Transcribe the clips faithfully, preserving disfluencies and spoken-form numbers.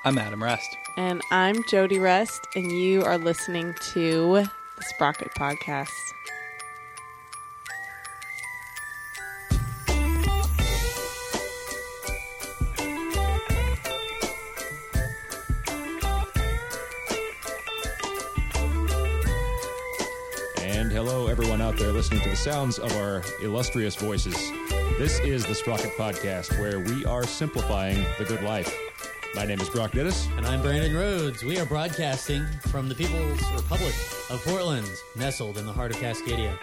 I'm Adam Rest. And I'm Jody Rest, and you are listening to the Sprocket Podcast. And hello, everyone out there listening to the sounds of our illustrious voices. This is the Sprocket Podcast, where we are simplifying the good life. My name is Brock Dittis. And I'm Brandon Rhodes. We are broadcasting from the People's Republic of Portland, nestled in the heart of Cascadia.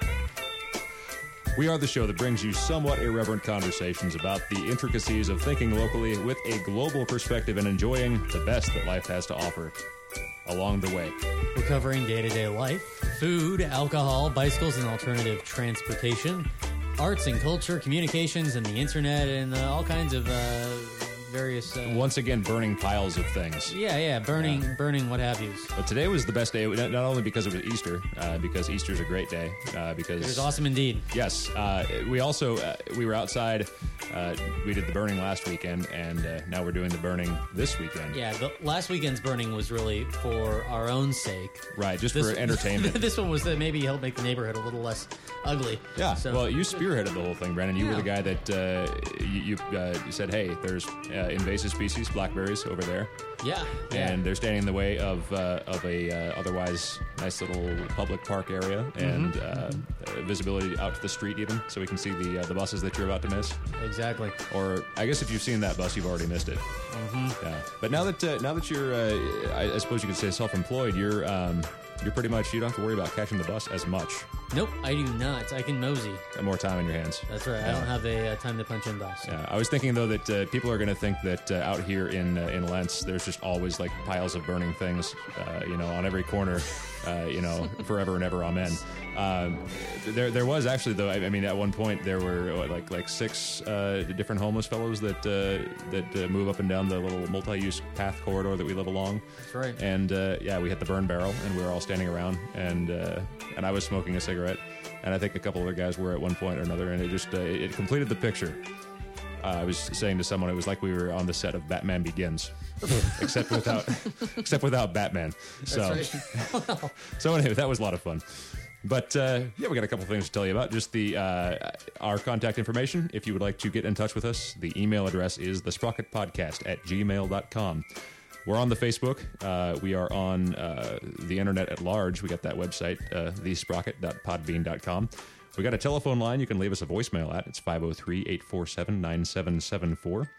We are the show that brings you somewhat irreverent conversations about the intricacies of thinking locally with a global perspective and enjoying the best that life has to offer along the way. We're covering day-to-day life, food, alcohol, bicycles and alternative transportation, arts and culture, communications and the internet, and uh, all kinds of uh, various... Uh, Once again, burning piles of things. Yeah, yeah, burning Yeah. burning what have yous. But today was the best day, not not only because it was Easter, uh, because Easter's a great day, uh, because... It was awesome indeed. Yes. Uh, we also, uh, we were outside, uh, we did the burning last weekend, and uh, now we're doing the burning this weekend. Yeah, the last weekend's burning was really for our own sake. Right, just This- for entertainment. This one was to maybe help make the neighborhood a little less ugly. Yeah, So- well, you spearheaded the whole thing, Brandon. You were the Yeah. guy that uh, you, you, uh, you said, hey, there's uh, invasive species, blackberries, over there, Yeah, yeah. and they're standing in the way of uh, of a uh, otherwise nice little public park area, and Mm-hmm. uh, visibility out to the street even, so we can see the uh, the buses that you're about to miss. Exactly. Or I guess if you've seen that bus, you've already missed it. Mm-hmm. Yeah, but now that uh, now that you're, uh, I, I suppose you could say self-employed, you're um, you're pretty much you don't have to worry about catching the bus as much. Nope, I do not. I can mosey. Got more time in your hands. That's right. I don't have a uh, time to punch in bus. Yeah, I was thinking though that uh, people are going to think that uh, out here in uh, in Lentz, there's just always like piles of burning things, uh, you know, on every corner, uh, you know, forever and ever, amen. Um, there, there was actually though. I, I mean, at one point there were what, like like six uh, different homeless fellows that uh, that uh, move up and down the little multi-use path corridor that we live along. That's right. And uh, yeah, we hit the burn barrel, and we were all standing around, and uh, and I was smoking a cigarette, and I think a couple other guys were at one point or another, and it just uh, it, it completed the picture. Uh, I was saying to someone, it was like we were on the set of Batman Begins, except without except without Batman. So, That's right. so anyway, that was a lot of fun. But uh, yeah, we got a couple things to tell you about. Just the uh, our contact information. If you would like to get in touch with us, the email address is the sprocket podcast at gmail dot com. We're on the Facebook. Uh, we are on uh, the internet at large. We got that website, uh, the sprocket dot podbean dot com. We got a telephone line you can leave us a voicemail at. It's five oh three, eight four seven, nine seven seven four.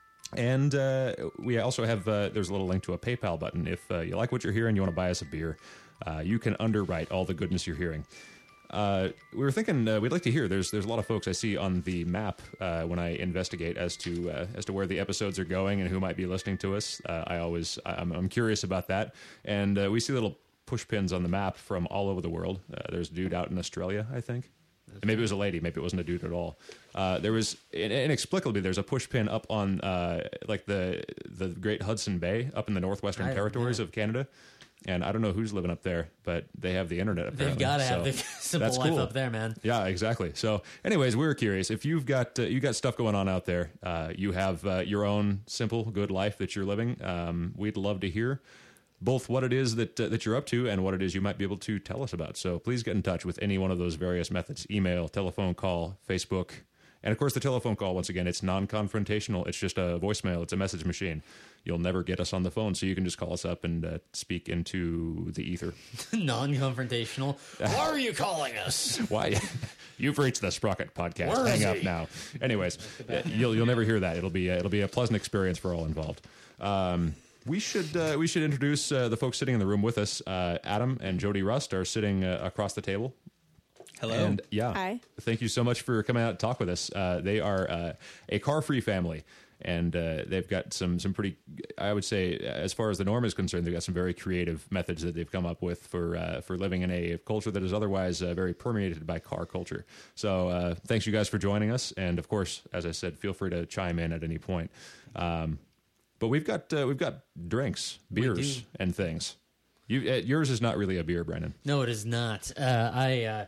And uh, we also have, uh, there's a little link to a PayPal button. If uh, you like what you're hearing, you want to buy us a beer, uh, you can underwrite all the goodness you're hearing. Uh, we were thinking uh, we'd like to hear. There's there's a lot of folks I see on the map uh, when I investigate as to uh, as to where the episodes are going and who might be listening to us. Uh, I always I'm, I'm curious about that, and uh, we see little push pins on the map from all over the world. Uh, there's a dude out in Australia, I think. Maybe it was a lady. Maybe it wasn't a dude at all. Uh, there was inexplicably there's a push pin up on uh, like the the Great Hudson Bay up in the Northwestern I- Territories yeah. of Canada. And I don't know who's living up there, but they have the internet apparently. They've got to So have the simple that's life cool. up there, man. Yeah, exactly. So, anyways, we were curious if you've got uh, you got stuff going on out there. Uh, you have uh, your own simple, good life that you're living. Um, we'd love to hear both what it is that uh, that you're up to and what it is you might be able to tell us about. So, please get in touch with any one of those various methods: email, telephone call, Facebook. And, of course, the telephone call, once again, it's non-confrontational. It's just a voicemail. It's a message machine. You'll never get us on the phone, so you can just call us up and uh, speak into the ether. Non-confrontational. Why are you calling us? Why? You've reached the Sprocket Podcast. Where is Hang up he? now. Anyways, you'll you'll never hear that. It'll be uh, it'll be a pleasant experience for all involved. Um, we should uh, we should introduce uh, the folks sitting in the room with us. Uh, Adam and Jody Rust are sitting uh, across the table. Hello. And yeah, Hi. thank you so much for coming out to talk with us. Uh, they are uh, a car-free family, and uh, they've got some some pretty, I would say, as far as the norm is concerned, they've got some very creative methods that they've come up with for uh, for living in a culture that is otherwise uh, very permeated by car culture. So uh, thanks you guys for joining us, and of course, as I said, feel free to chime in at any point. Um, but we've got uh, we've got drinks, beers, do. and things. You, uh, yours is not really a beer, Brennan. No, it is not. Uh, I uh,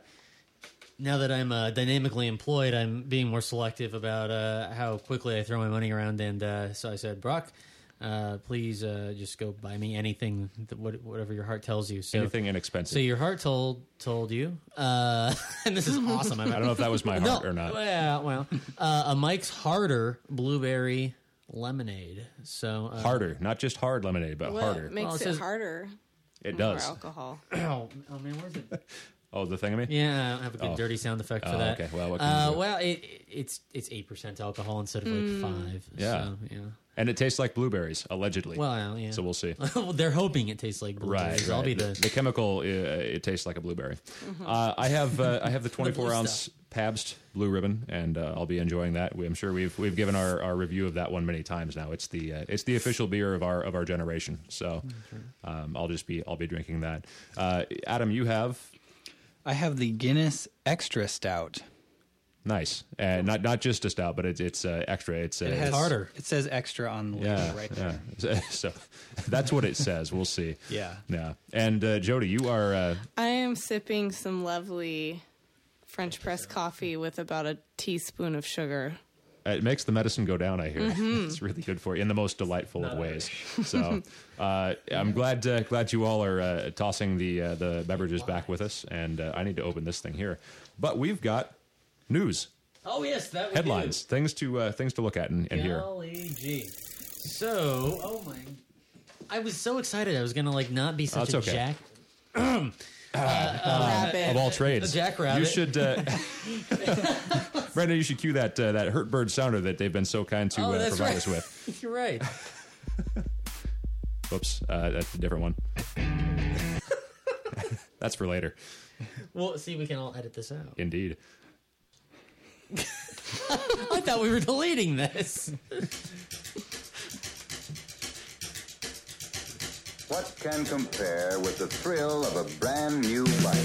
now that I'm uh, dynamically employed, I'm being more selective about uh, how quickly I throw my money around. And uh, so I said, Brock, uh, please uh, just go buy me anything, that, what- whatever your heart tells you. So, Anything inexpensive. so your heart told told you, uh, and this is awesome. I don't know if that was my heart no, or not. Yeah, well, uh, a Mike's Harder blueberry lemonade. So uh, Harder, not just hard lemonade, but What harder. makes Well, it it, says- harder? It More does. alcohol. Oh, oh man, where's it? Oh, the thingamy? Yeah, I don't have a good Oh. dirty sound effect for Oh, that. okay. Well, what can uh, you do? well, it, it, it's it's eight percent alcohol instead of like five. Yeah. So, yeah. And it tastes like blueberries, allegedly. Well, yeah. So we'll see. Well, they're hoping it tastes like blueberries. Right, right. I'll be the, the. the chemical. Uh, it tastes like a blueberry. Uh, I have uh, I have the twenty-four blue ounce Pabst Blue Ribbon, and uh, I'll be enjoying that. We, I'm sure we've we've given our, our review of that one many times now. It's the uh, it's the official beer of our of our generation. So um, I'll just be I'll be drinking that. Uh, Adam, you have I have the Guinness Extra Stout. nice, and not not just a stout, but it's it's uh, extra. It's uh, It has harder. It says extra on the label yeah, right yeah. there. So that's what it says. We'll see. Yeah. Yeah. And uh, Jody, you are. Uh, I am sipping some lovely French press coffee with about a teaspoon of sugar. It makes the medicine go down, I hear. Mm-hmm. It's really good for you in the most delightful of ways. So uh, I'm glad uh, glad you all are uh, tossing the uh, the beverages back with us, and uh, I need to open this thing here. But we've got news, Oh yes, that we headlines, things to uh, things to look at and, and hear. Golly gee. So, oh my! I was so excited. I was gonna like not be such that's a okay. jack. Rabbit. Of all trades, A jackrabbit. you should, uh, Brenda. You should cue that uh, that hurt bird sounder that they've been so kind to Oh, uh, that's provide right. us with. You're right. Whoops, uh, that's a different one. That's for later, Well, see, we can all edit this out. indeed. I thought we were deleting this. What can compare with the thrill of a brand new bike?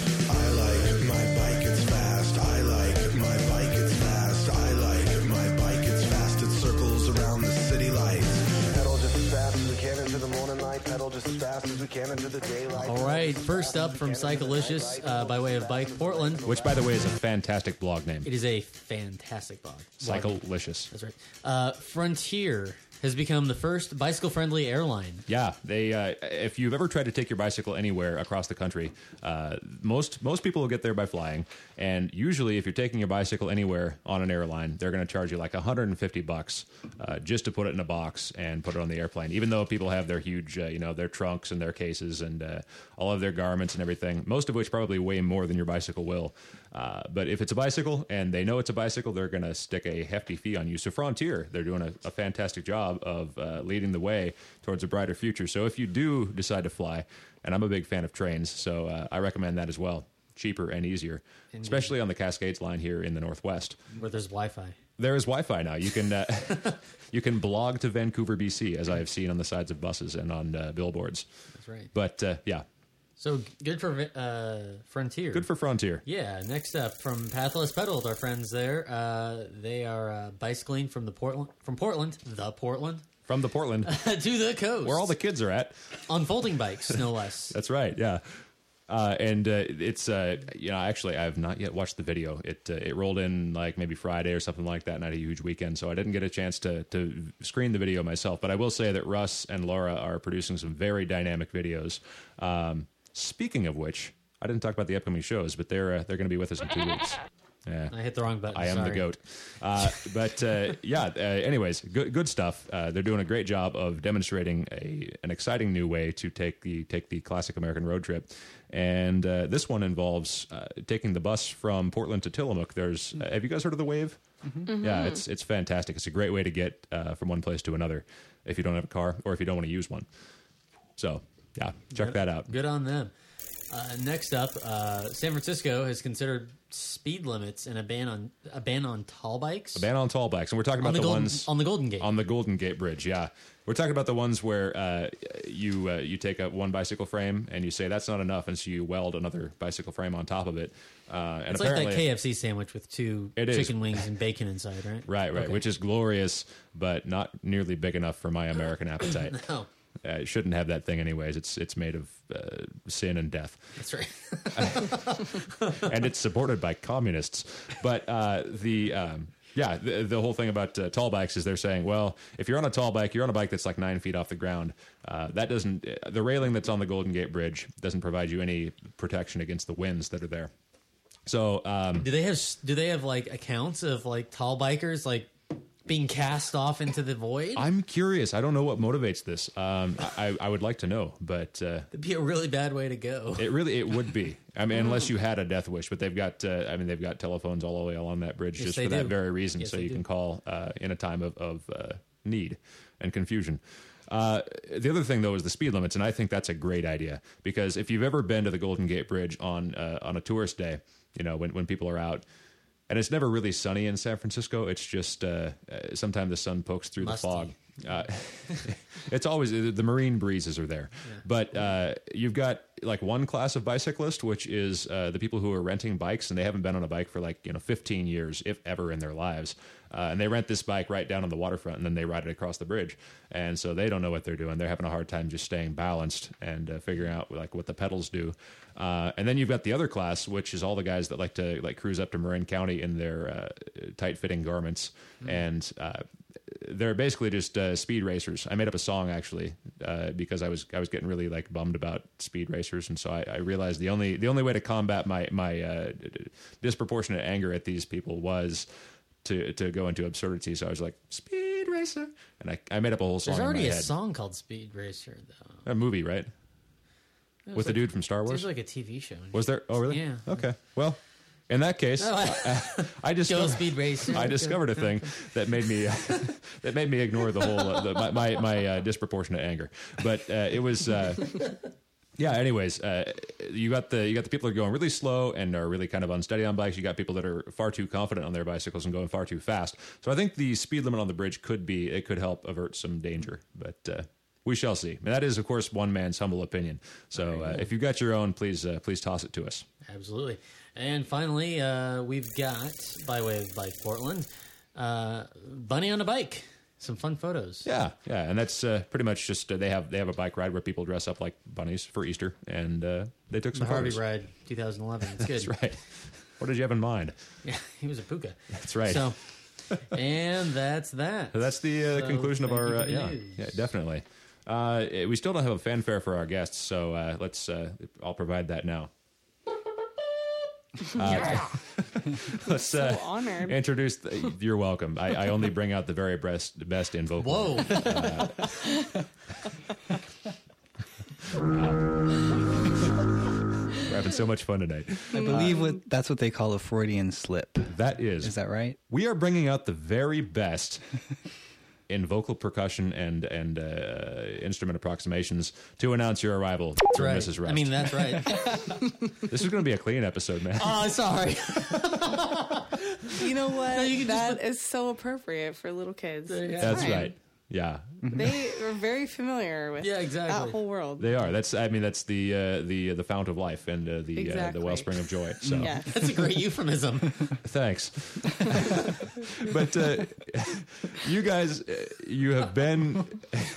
I like my bike, it's fast. I like my bike, it's fast. I like my bike, it's fast. It circles around the city lights. Pedal just as fast as we can into the morning light. Pedal just as fast as we can into the daylight. All right, first up from Cycalicious uh, by way of Bike Portland. Which, by the way, is a fantastic blog name. It is a fantastic blog. Cyclelicious. That's right. Uh, Frontier has become the first bicycle-friendly airline. Yeah, they. Uh, if you've ever tried to take your bicycle anywhere across the country, uh, most most people will get there by flying. And usually, if you're taking your bicycle anywhere on an airline, they're going to charge you like one hundred fifty bucks uh, just to put it in a box and put it on the airplane. Even though people have their huge, uh, you know, their trunks and their cases and uh, all of their garments and everything, most of which probably weigh more than your bicycle will. Uh, but if it's a bicycle and they know it's a bicycle, they're going to stick a hefty fee on you. So Frontier, they're doing a, a fantastic job of uh, leading the way towards a brighter future. So if you do decide to fly, and I'm a big fan of trains, so uh, I recommend that as well. Cheaper and easier, especially on the Cascades line here in the Northwest. Where there's Wi-Fi. There is Wi-Fi now. You can uh, you can blog to Vancouver, B C, as I have seen on the sides of buses and on uh, billboards. That's right. But uh, yeah, So good for uh, Frontier. good for Frontier. Yeah, next up from Pathless Pedaled, our friends there. Uh, they are uh, bicycling from the Portland, from Portland, the Portland, From the Portland, to the coast, where all the kids are at. on folding bikes, no less. That's right. Yeah. Uh, and uh, it's uh, you know actually I have not yet watched the video. It uh, it rolled in like maybe Friday or something like that, and I had a huge weekend, so I didn't get a chance to to screen the video myself. But I will say that Russ and Laura are producing some very dynamic videos. Um, speaking of which, I didn't talk about the upcoming shows, but they're uh, they're going to be with us in two weeks. Yeah. I hit the wrong button. I am sorry. the goat. Uh, but uh, yeah, uh, anyways, good good stuff. Uh, they're doing a great job of demonstrating a an exciting new way to take the take the classic American road trip. And uh, this one involves uh, taking the bus from Portland to Tillamook. There's uh, have you guys heard of the Wave? Mm-hmm. Yeah, it's it's fantastic. It's a great way to get uh, from one place to another if you don't have a car or if you don't want to use one. So yeah, check that out. Good on them. Uh, next up, uh, San Francisco has considered speed limits and a ban on a ban on tall bikes. A ban on tall bikes, and we're talking on about the, the, Golden, ones on the Golden Gate. on the Golden Gate Bridge. Yeah, we're talking about the ones where uh, you uh, you take a one bicycle frame and you say that's not enough, and so you weld another bicycle frame on top of it. Uh, and it's like apparently, that K F C sandwich with two It is. chicken wings and bacon inside, right? right, right, Okay. which is glorious, but not nearly big enough for my American appetite. No, Uh, it shouldn't have that thing anyways. It's it's made of uh, sin and death. that's right. And it's supported by communists. But uh, the um, Yeah, the, the whole thing about uh, tall bikes is they're saying, well, if you're on a tall bike, you're on a bike that's like nine feet off the ground. Uh, that doesn't, the railing that's on the Golden Gate Bridge doesn't provide you any protection against the winds that are there. So, um, Do they have do they have like accounts of like tall bikers like being cast off into the void? I'm curious. I don't know what motivates this. Um, I, I would like to know, but uh, It'd be a really bad way to go. it really it would be. I mean, unless you had a death wish, but they've got. Uh, I mean, they've got telephones all the way along that bridge Yes, just they for that do. very reason, Yes, so they you do. can call uh, in a time of, of uh, need and confusion. Uh, the other thing, though, is the speed limits, and I think that's a great idea because if you've ever been to the Golden Gate Bridge on uh, on a tourist day, you know when when people are out. And it's never really sunny in San Francisco. It's just uh, uh, sometimes the sun pokes through Musty. the fog. Uh, it's always the marine breezes are there, but uh, you've got like one class of bicyclist, which is uh, the people who are renting bikes and they haven't been on a bike for like you know fifteen years, if ever, in their lives, uh, and they rent this bike right down on the waterfront and then they ride it across the bridge, and so they don't know what they're doing. They're having a hard time just staying balanced and uh, figuring out like what the pedals do. Uh, and then you've got the other class, which is all the guys that like to like cruise up to Marin County in their uh, tight-fitting garments, mm. and uh, they're basically just uh, speed racers. I made up a song actually uh, because I was I was getting really like bummed about speed racers, and so I, I realized the only the only way to combat my my uh, disproportionate anger at these people was to to go into absurdity. So I was like, speed racer, and I, I made up a whole song. There's already in my a head. song called Speed Racer, though. A movie, right? It With was the like- dude from Star Wars. There's like a T V show. Was there? Oh, really? Yeah. Okay. Well, in that case, Oh, I, I just Go Speed Racer. I discovered a thing that made me that made me ignore the whole uh, the, my my, my uh, disproportionate anger. But uh, it was. Uh, Yeah. Anyways, uh, you got the you got the people that are going really slow and are really kind of unsteady on bikes. You got people that are far too confident on their bicycles and going far too fast. So I think the speed limit on the bridge could be it could help avert some danger, but uh, we shall see. And that is, of course, one man's humble opinion. So uh, if you've got your own, please uh, please toss it to us. Absolutely. And finally, uh, we've got, by way of Bike Portland, uh, Bunny on a bike. Some fun photos. Yeah, yeah, and that's uh, pretty much just uh, they have they have a bike ride where people dress up like bunnies for Easter, and uh, they took The some Harvey photos. ride, twenty eleven. It's good. That's right. What did you have in mind? Yeah, he was a puka. That's right. So, and that's that. So that's the uh, So, conclusion of thank our you for uh, the yeah, news. yeah, definitely. Uh, we still don't have a fanfare for our guests, so uh, let's. Uh, I'll provide that now. Uh, let's So uh, honored. introduce. The, you're welcome. I, I only bring out the very best best in vocal. Whoa. We're having so much fun tonight. I believe what that's what they call a Freudian slip. That is. Is that right? We are bringing out the very best in vocal percussion and and uh, instrument approximations to announce your arrival, That's through right. Missus Rust. I mean, that's right. This is going to be a clean episode, man. Oh, sorry. You know what? No, you can That just is so appropriate for little kids. It's That's fine. right. Yeah, They are very familiar with Yeah, exactly. that whole world. they are. That's. I mean, that's the uh, the the fount of life and uh, the uh, Exactly. the wellspring of joy. So Yes. That's a great euphemism. thanks. But uh, you guys, uh, you have been.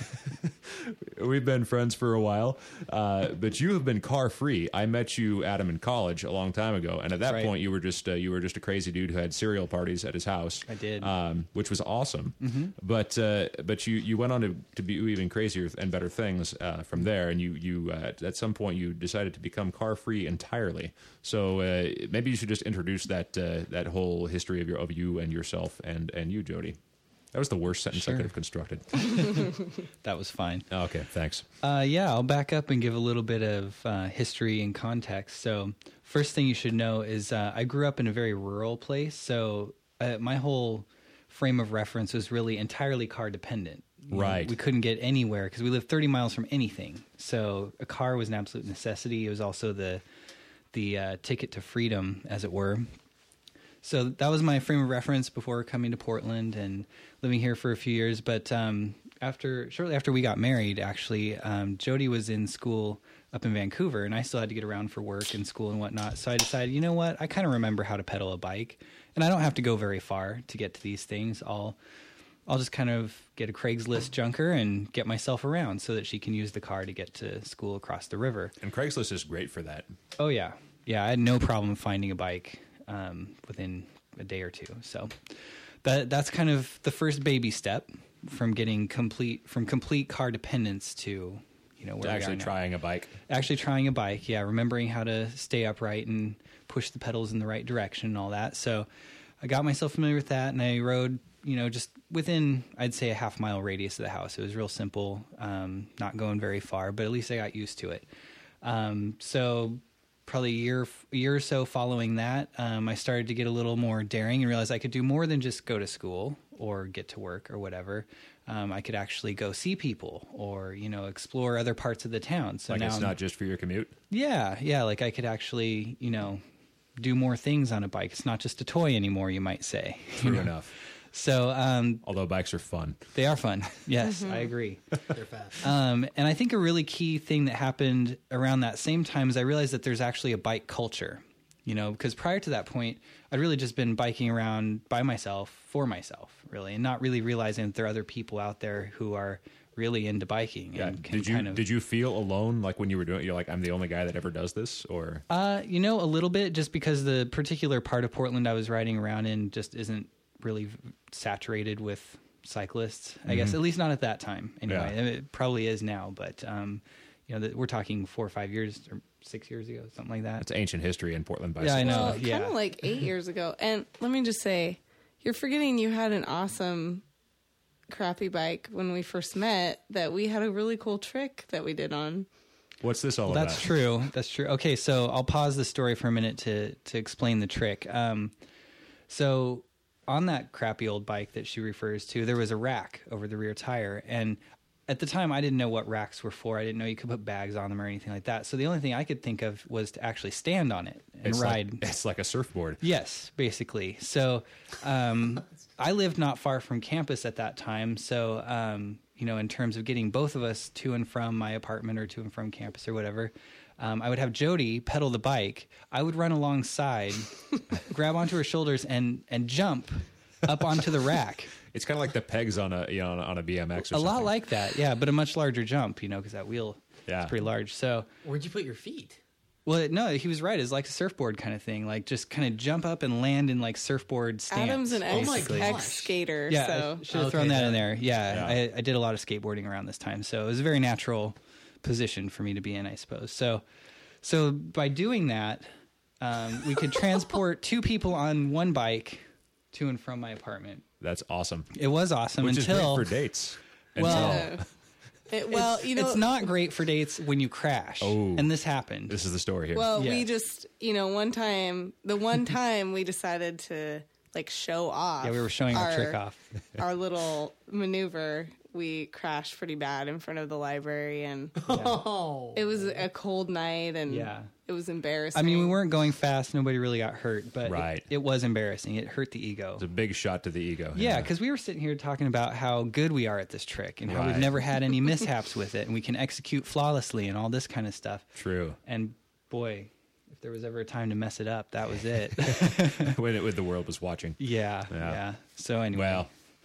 We've been friends for a while, uh, but you have been car free. I met you, Adam, in college a long time ago, and at that Right. point, you were just uh, you were just a crazy dude who had cereal parties at his house. I did. um, which was awesome. Mm-hmm. But uh, but you, you went on to, to be even crazier and better things uh, from there, and you you uh, at some point you decided to become car free entirely. So uh, maybe you should just introduce that uh, that whole history of your of you and yourself and and you, Jody. That was the worst sentence I Sure. could have constructed. That was fine. Oh, okay, thanks. Uh, yeah, I'll back up and give a little bit of uh, history and context. So, first thing you should know is uh, I grew up in a very rural place, so uh, my whole frame of reference was really entirely car dependent. You know, Right. we couldn't get anywhere because we lived thirty miles from anything. So, a car was an absolute necessity. It was also the the uh, ticket to freedom, as it were. So that was my frame of reference before coming to Portland and living here for a few years. But um, after shortly after we got married, actually, um, Jody was in school up in Vancouver, and I still had to get around for work and school and whatnot. So I decided, you know what, I kind of remember how to pedal a bike, and I don't have to go very far to get to these things. I'll I'll just kind of get a Craigslist junker and get myself around so that she can use the car to get to school across the river. And Craigslist is great for that. Oh yeah, yeah. I had no problem finding a bike um, within a day or two. So that that's kind of the first baby step from getting complete from complete car dependence to, you know, where To we actually are now. trying a bike. Actually trying a bike, yeah, remembering how to stay upright and push the pedals in the right direction and all that. So I got myself familiar with that, and I rode, you know, just within, I'd say, a half mile radius of the house. It was real simple, um, not going very far, but at least I got used to it. Um, so probably a year, a year or so following that, um, I started to get a little more daring and realized I could do more than just go to school or get to work or whatever. Um, I could actually go see people or, you know, explore other parts of the town. So Like now it's I'm- not just for your commute. yeah, yeah, like I could actually, you know, do more things on a bike. It's not just a toy anymore, you might say. True enough. So um, Although bikes are fun. they are fun. Yes, I agree. They're fast. Um, and I think a really key thing that happened around that same time is I realized that there's actually a bike culture, you know, because prior to that point, I'd really just been biking around by myself, for myself, really, and not really realizing that there are other people out there who are really into biking. Yeah. And can Did you kind of, did you feel alone like when you were doing it? You're like, I'm the only guy that ever does this, or Uh, you know, a little bit, just because the particular part of Portland I was riding around in just isn't really v- saturated with cyclists. I guess at least not at that time. Anyway, Mm-hmm. Yeah. And it probably is now, but um, you know, that we're talking four or five years or six years ago, something like that. it's ancient history in Portland Yeah, I bicycling. know. Well, kind yeah. of like eight years ago. And let me just say, you're forgetting you had an awesome crappy bike when we first met that we had a really cool trick that we did on. What's this all That's about? true. That's true. Okay, so I'll pause the story for a minute to to explain the trick. Um, so on that crappy old bike that she refers to, there was a rack over the rear tire, and at the time I didn't know what racks were for. I didn't know you could put bags on them or anything like that. So the only thing I could think of was to actually stand on it and It's ride. Like, it's like a surfboard. Yes, basically. So um, I lived not far from campus at that time. So, um, you know, in terms of getting both of us to and from my apartment or to and from campus or whatever, um, I would have Jody pedal the bike. I would run alongside, grab onto her shoulders, and, and jump up onto the rack. It's kind of like the pegs on a you know on a, on a B M X or A something. lot like that, yeah, but a much larger jump, you know, because that wheel Yeah. is pretty large. So, Where'd you put your feet? well, no, he was right. It's like a surfboard kind of thing. Like just kind of jump up and land in like surfboard stance. Adam's an Oh my ex, gosh. ex skater, Yeah, so I should have Okay, thrown that in that- there. Yeah, Yeah. I, I did a lot of skateboarding around this time, so it was a very natural position for me to be in, I suppose. So, so by doing that, um, we could transport two people on one bike to and from my apartment. That's awesome. It was awesome Which until is great for dates. Well, Until- Uh, it, well, it's, you know, it's not great for dates when you crash. Oh. And this happened. this is the story here. Well, we Yes. just, you know, one time, the one time we decided to like show off. Yeah, we were showing our trick off. Our little maneuver. We crashed pretty bad in front of the library, and Oh, it was a cold night, and Yeah. it was embarrassing. I mean, we weren't going fast. Nobody really got hurt, but Right. it, it was embarrassing. It hurt the ego. it's a big shot to the ego. Yeah, because we were sitting here talking about how good we are at this trick and how we've Right. never had any mishaps with it and we can execute flawlessly and all this kind of stuff. True. And boy, if there was ever a time to mess it up, that was it. when, it, when the world was watching. yeah, Yeah. yeah. So anyway, Well,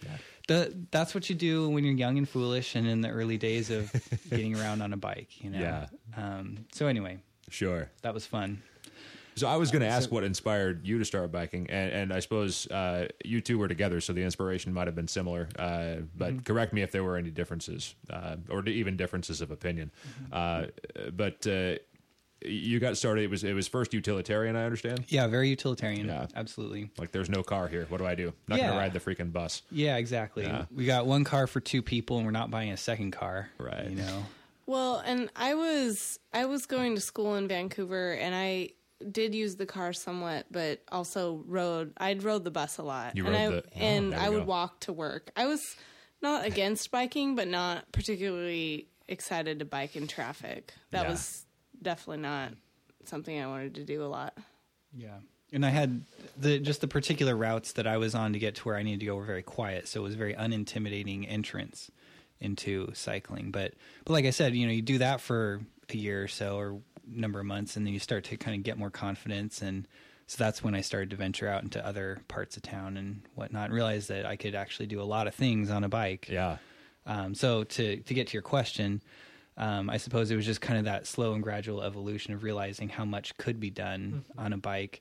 the, that's what you do when you're young and foolish and in the early days of getting around on a bike, you know? Yeah. Um, so anyway, sure. that was fun. So I was going to ask what inspired you to start biking, and, and I suppose uh, you two were together, so the inspiration might have been similar. Uh, but Mm-hmm. correct me if there were any differences, uh, or even differences of opinion. Mm-hmm. Uh, but uh, you got started. It was it was first utilitarian, I understand. Yeah, very utilitarian. Yeah. Absolutely. Like, there's no car here. What do I do? Not going Yeah. to ride the freaking bus. Yeah, exactly. Yeah. We got one car for two people and we're not buying a second car. Right. You know? Well, and I was I was going to school in Vancouver, and I did use the car somewhat, but also rode. I'd rode the bus a lot, You and rode I the- oh, and there I we would go. walk to work. I was not against biking, but not particularly excited to bike in traffic. That Yeah. was definitely not something I wanted to do a lot. Yeah. And I had the just the particular routes that I was on to get to where I needed to go were very quiet, so it was a very unintimidating entrance into cycling. But but like I said, you know, you do that for a year or so or number of months, and then you start to kind of get more confidence, and so that's when I started to venture out into other parts of town and whatnot, and realized that I could actually do a lot of things on a bike. Yeah. Um, so to to get to your question, um, I suppose it was just kind of that slow and gradual evolution of realizing how much could be done on a bike.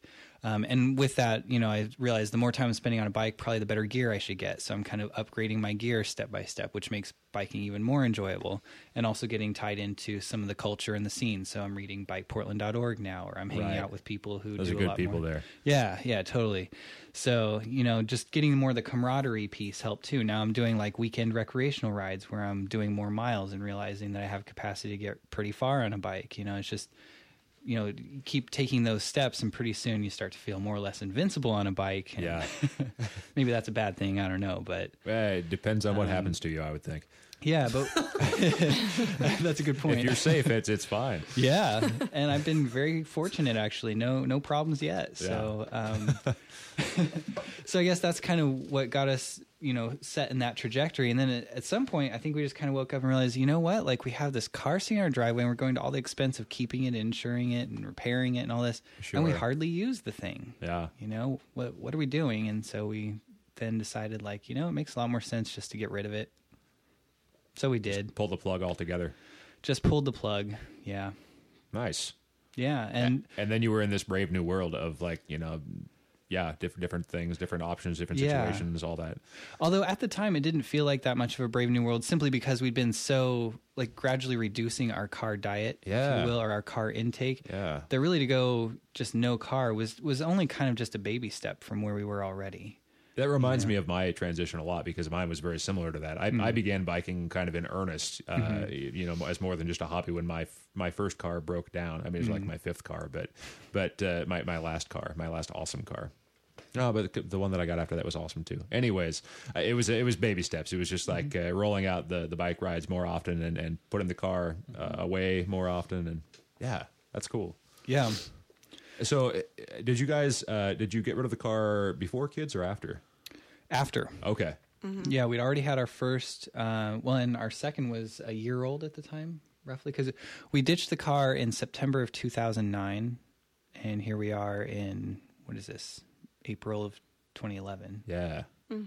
Um, and with that, you know, I realized the more time I'm spending on a bike, probably the better gear I should get. So I'm kind of upgrading my gear step by step, which makes biking even more enjoyable, and also getting tied into some of the culture and the scene. So I'm reading bike portland dot org now, or I'm hanging Right. out with people who Those do are a good lot people more. there. Yeah, yeah, totally. So, you know, just getting more of the camaraderie piece helped too. Now I'm doing like weekend recreational rides where I'm doing more miles and realizing that I have capacity to get pretty far on a bike. You know, it's just, you know, you keep taking those steps, and pretty soon you start to feel more or less invincible on a bike. And Yeah. maybe that's a bad thing. I don't know, but Eh, it depends on what Um, happens to you, I would think. yeah, but that's a good point. If you're safe, it's it's fine. Yeah, and I've been very fortunate actually. No, no problems yet. So, um, so I guess that's kind of what got us, you know, set in that trajectory. And then at, at some point, I think we just kind of woke up and realized, you know what? Like we have this car sitting in our driveway, and we're going to all the expense of keeping it, insuring it, and repairing it, and all this, and we Sure. hardly use the thing. Yeah. You know, what what are we doing? And so we then decided, like, you know, it makes a lot more sense just to get rid of it. So we did. Pull the plug altogether. Just pulled the plug. Yeah. Nice. Yeah. And And then you were in this brave new world of like, you know, yeah, different different things, different options, different Yeah. situations, all that. although at the time it didn't feel like that much of a brave new world, simply because we'd been so like gradually reducing our car diet, if Yeah. you will, or our car intake. Yeah. That really to go just no car was, was only kind of just a baby step from where we were already. That reminds me of my transition a lot because mine was very similar to that. I, Mm-hmm. I began biking kind of in earnest, uh, you know, as more than just a hobby when my my first car broke down. I mean, it was Mm-hmm. like my fifth car, but but uh, my my last car, my last awesome car. No, but the, the one that I got after that was awesome too. Anyways, uh, it was it was baby steps. It was just like Mm-hmm. uh, rolling out the, the bike rides more often and, and putting the car uh, away more often, and yeah, that's cool. Yeah. So, uh, did you guys uh, did you get rid of the car before kids or after? After. Okay. Yeah, we'd already had our first, uh, well, and our second was a year old at the time, roughly, because we ditched the car in September of two thousand nine, and here we are in, what is this, April of twenty eleven. Yeah.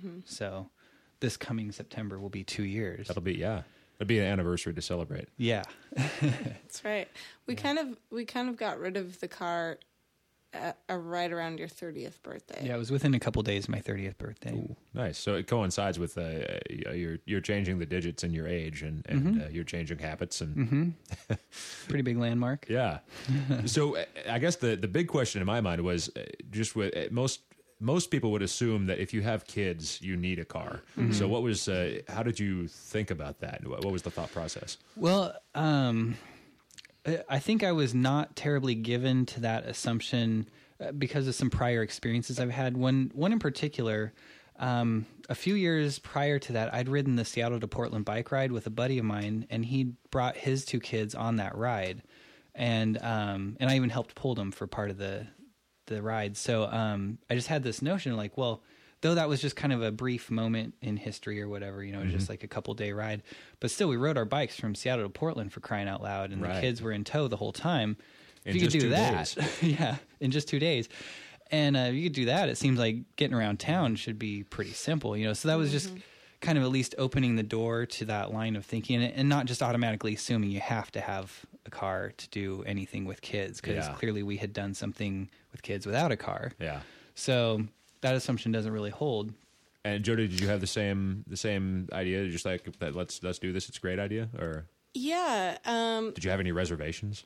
So this coming September will be two years. That'll be yeah. It'll be an anniversary to celebrate. Yeah. That's right. We kind of we kind of got rid of the car at, uh, right around your thirtieth birthday. Yeah, it was within a couple days of my thirtieth birthday. Nice. So it coincides with uh, you're you're changing the digits in your age and and uh, you're changing habits and Pretty big landmark. yeah. So uh, I guess the the big question in my mind was uh, just with uh, most. Most people would assume that if you have kids, you need a car. So, what was? Uh, how did you think about that? What what was the thought process? Well, um, I- I think I was not terribly given to that assumption uh, because of some prior experiences I've had. One, one in particular, um, a few years prior to that, I'd ridden the Seattle to Portland bike ride with a buddy of mine, and he brought his two kids on that ride, and um, and I even helped pull them for part of the the ride. So um, I just had this notion, like, well, though that was just kind of a brief moment in history or whatever, you know, it was just like a couple day ride, but still we rode our bikes from Seattle to Portland, for crying out loud, and Right. the kids were in tow the whole time. If In you could just do two that, yeah, in just two days. And uh, if you could do that, it seems like getting around town should be pretty simple, you know. So that was just kind of at least opening the door to that line of thinking, and, and not just automatically assuming you have to have a car to do anything with kids, because Yeah. clearly we had done something with kids without a car. Yeah. So that assumption doesn't really hold. And Jody, did you have the same the same idea? Just like that, let's let's do this. It's a great idea. Or Yeah. Um, did you have any reservations?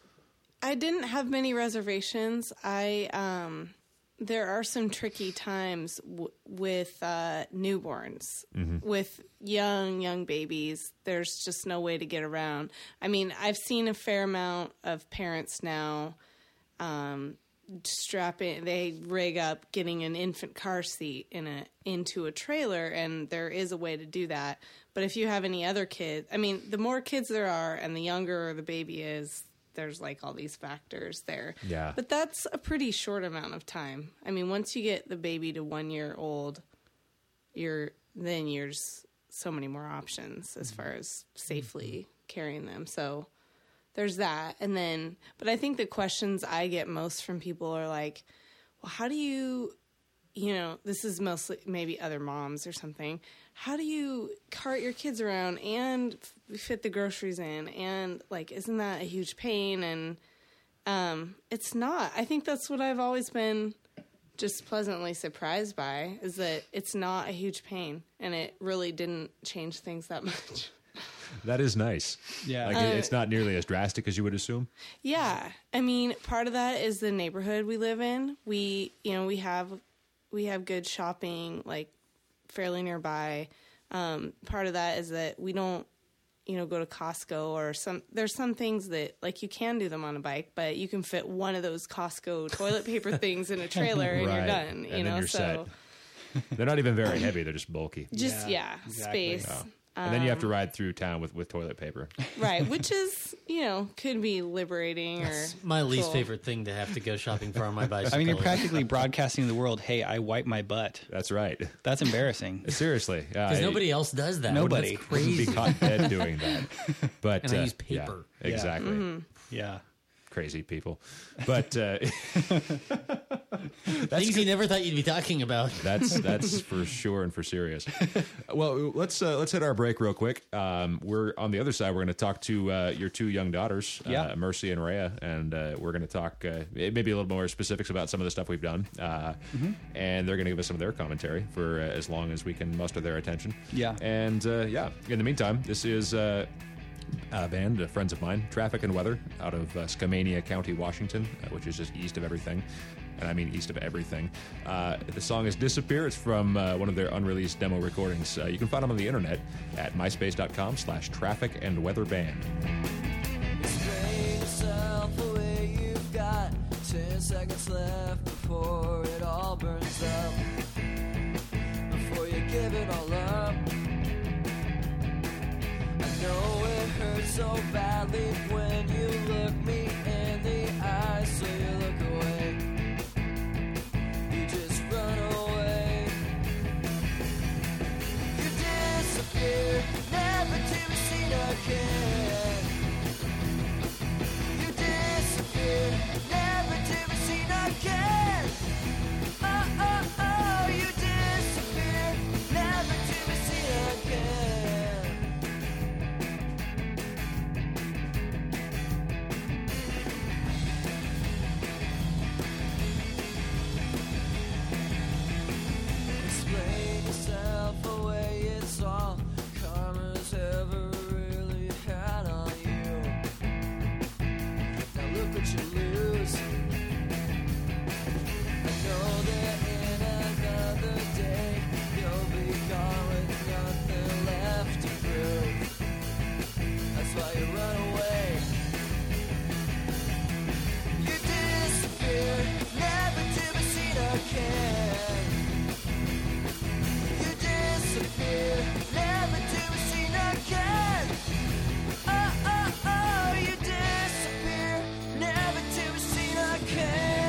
I didn't have many reservations. I um, there are some tricky times w- with uh, newborns, with young young babies. There's just no way to get around. I mean, I've seen a fair amount of parents now um, strapping. They rig up getting an infant car seat in a into a trailer, and there is a way to do that. But if you have any other kids, I mean, the more kids there are, and the younger the baby is, there's like all these factors there. Yeah. But that's a pretty short amount of time. I mean, once you get the baby to one year old, you're then there's so many more options as far as safely carrying them. So there's that. And then, but I think the questions I get most from people are like, well, how do you, you know, this is mostly maybe other moms or something. How do you cart your kids around and f- fit the groceries in? And like, isn't that a huge pain? And um, it's not. I think that's what I've always been just pleasantly surprised by is that it's not a huge pain, and it really didn't change things that much. That is nice. Yeah. Like, Uh, it's not nearly as drastic as you would assume. Yeah, I mean, part of that is the neighborhood we live in. We, you know, we have we have good shopping, like, fairly nearby. Um, part of that is that we don't, you know, go to Costco or some. There's some things that, like, you can do them on a bike, but you can fit one of those Costco toilet paper things in a trailer and Right. you're done. You And then know, you're so set. They're not even very heavy. They're just bulky. just Yeah, yeah, exactly. space. Oh. And then you have to ride through town with, with toilet paper. Right, which is, you know, could be liberating or My least cool. favorite thing to have to go shopping for on my bicycle. I mean, you're practically broadcasting to the world, hey, I wipe my butt. That's right. That's embarrassing. Seriously. Uh, because nobody else does that. Nobody. That's wouldn't crazy. be caught dead doing that. But And I uh, use paper. yeah, exactly. Mm-hmm. Yeah. Crazy people. But uh, Things you never thought you'd be talking about. that's that's for sure and for serious. Well, let's uh, let's hit our break real quick. Um, we're on the other side. We're going to talk to uh, your two young daughters, Yeah. uh, Mercy and Rhea, and uh, we're going to talk uh, maybe a little more specifics about some of the stuff we've done. Uh, Mm-hmm. And they're going to give us some of their commentary for uh, as long as we can muster their attention. Yeah. And uh, yeah, in the meantime, this is. Uh, uh, band, uh, friends of mine, Traffic and Weather, out of uh, Skamania County, Washington, uh, which is just east of everything. And I mean east of everything. Uh, the song is Disappear. It's from uh, one of their unreleased demo recordings. Uh, you can find them on the internet at myspace.com slash traffic and weather band. Explain yourself the way you've got ten seconds left before it all burns up. Before you give it all up. I know it hurts so badly when you look me in the eye, so you look away. You just run away. You disappear, never to be seen again. You disappear, never to be seen again. Oh, oh, oh, you disappear, never to be seen again. Explain yourself away, it's all karma's ever really had on you. Now look what you lose. I know that in another day you'll be gone with nothing left to prove. That's why you run away. You disappear, never to be seen again. You disappear, never to be seen again. Oh, oh, oh, you disappear, never to be seen again.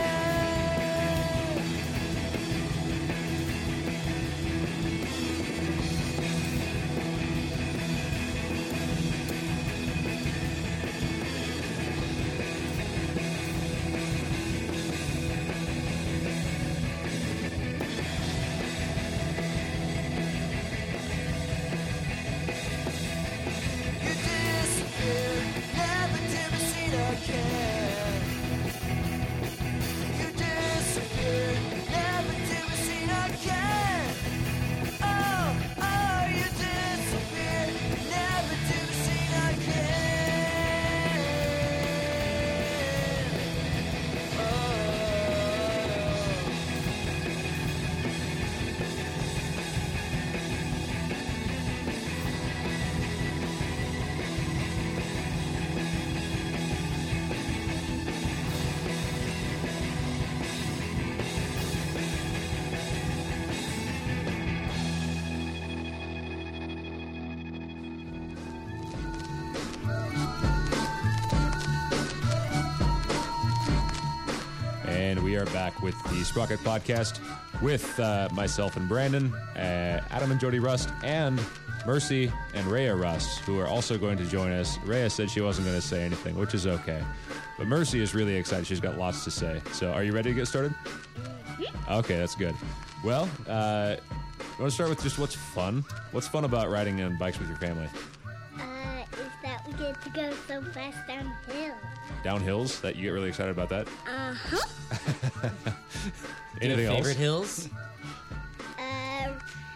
You disappear, never to be seen again. You disappear, never to be seen again. Oh, oh, you disappear, never to be seen again. Oh. And we are back with the Sprocket Podcast with uh, myself and Brandon, uh, Adam and Jody Rust, and Mercy and Rhea Rust, who are also going to join us. Rhea said she wasn't going to say anything, which is okay. But Mercy is really excited. She's got lots to say. So are you ready to get started? Okay, that's good. Well, uh, you want to start with just what's fun? What's fun about riding on bikes with your family? Uh, is that we get to go so fast downhill. Down hills? That you get really excited about that? Uh huh. Do you Anything have favorite else? hills? Um,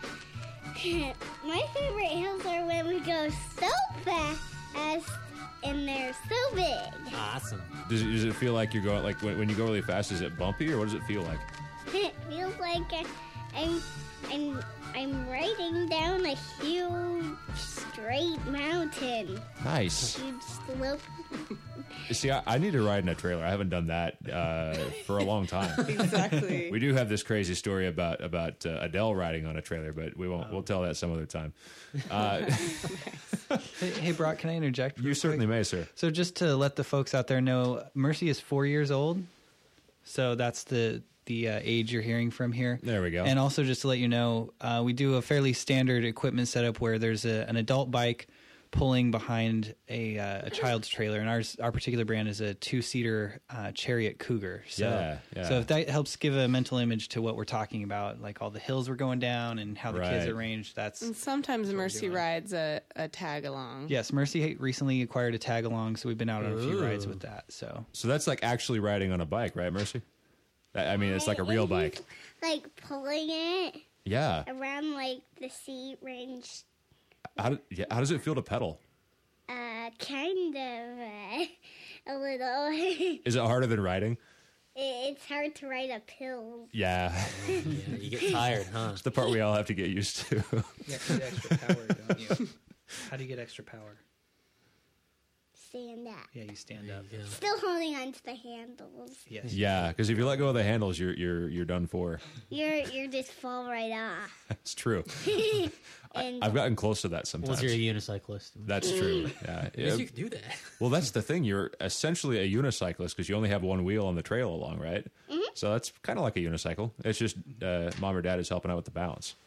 my favorite hills are when we go so fast and they're so big. Awesome. Does it, does it feel like you're going, like when, when you go really fast, is it bumpy or what does it feel like? It feels like I- I'm I'm I'm riding down a huge straight mountain. Nice. Huge slope. See, I, I need to ride in a trailer. I haven't done that uh, for a long time. Exactly. We do have this crazy story about about uh, Adele riding on a trailer, but we won't. We'll tell that some other time. Uh, Hey, hey, Brock, can I interject? you real certainly quick? may, sir. So just to let the folks out there know, Mercy is four years old. So that's the the uh, age you're hearing from here. There we go. And also just to let you know, uh, we do a fairly standard equipment setup where there's a, an adult bike pulling behind a, uh, a child's trailer, and ours our particular brand is a two seater uh, Chariot Cougar. So, Yeah, yeah. so if that helps give a mental image to what we're talking about, like all the hills we're going down and how the kids Right. are ranged, that's And sometimes Mercy doing. rides a, a tag along. yes. Mercy recently acquired a tag along, so we've been out on a few rides Ooh. with that. So So that's like actually riding on a bike, right, Mercy? I I mean, it's like a real bike. Like pulling it Yeah. around like the sea range. How, do, yeah, how does it feel to pedal? Uh, kind of uh, a little. Is it harder than riding? It's hard to ride uphill. Yeah. Yeah, you get tired, huh? It's the part we all have to get used to. you have to get extra power, don't you? How do you get extra power? Stand up. Yeah, you stand up. Yeah. Still holding on to the handles. Yes. Yeah, because if you let go of the handles, you're you're you're done for. You're you're just fall right off. It's true. And I've gotten close to that sometimes. Unless you're a unicyclist. That's true. Yeah. I guess Yeah. you could do that. Well, that's the thing. You're essentially a unicyclist because you only have one wheel on the trail along, right? Mm-hmm. So that's kind of like a unicycle. It's just uh, mom or dad is helping out with the balance.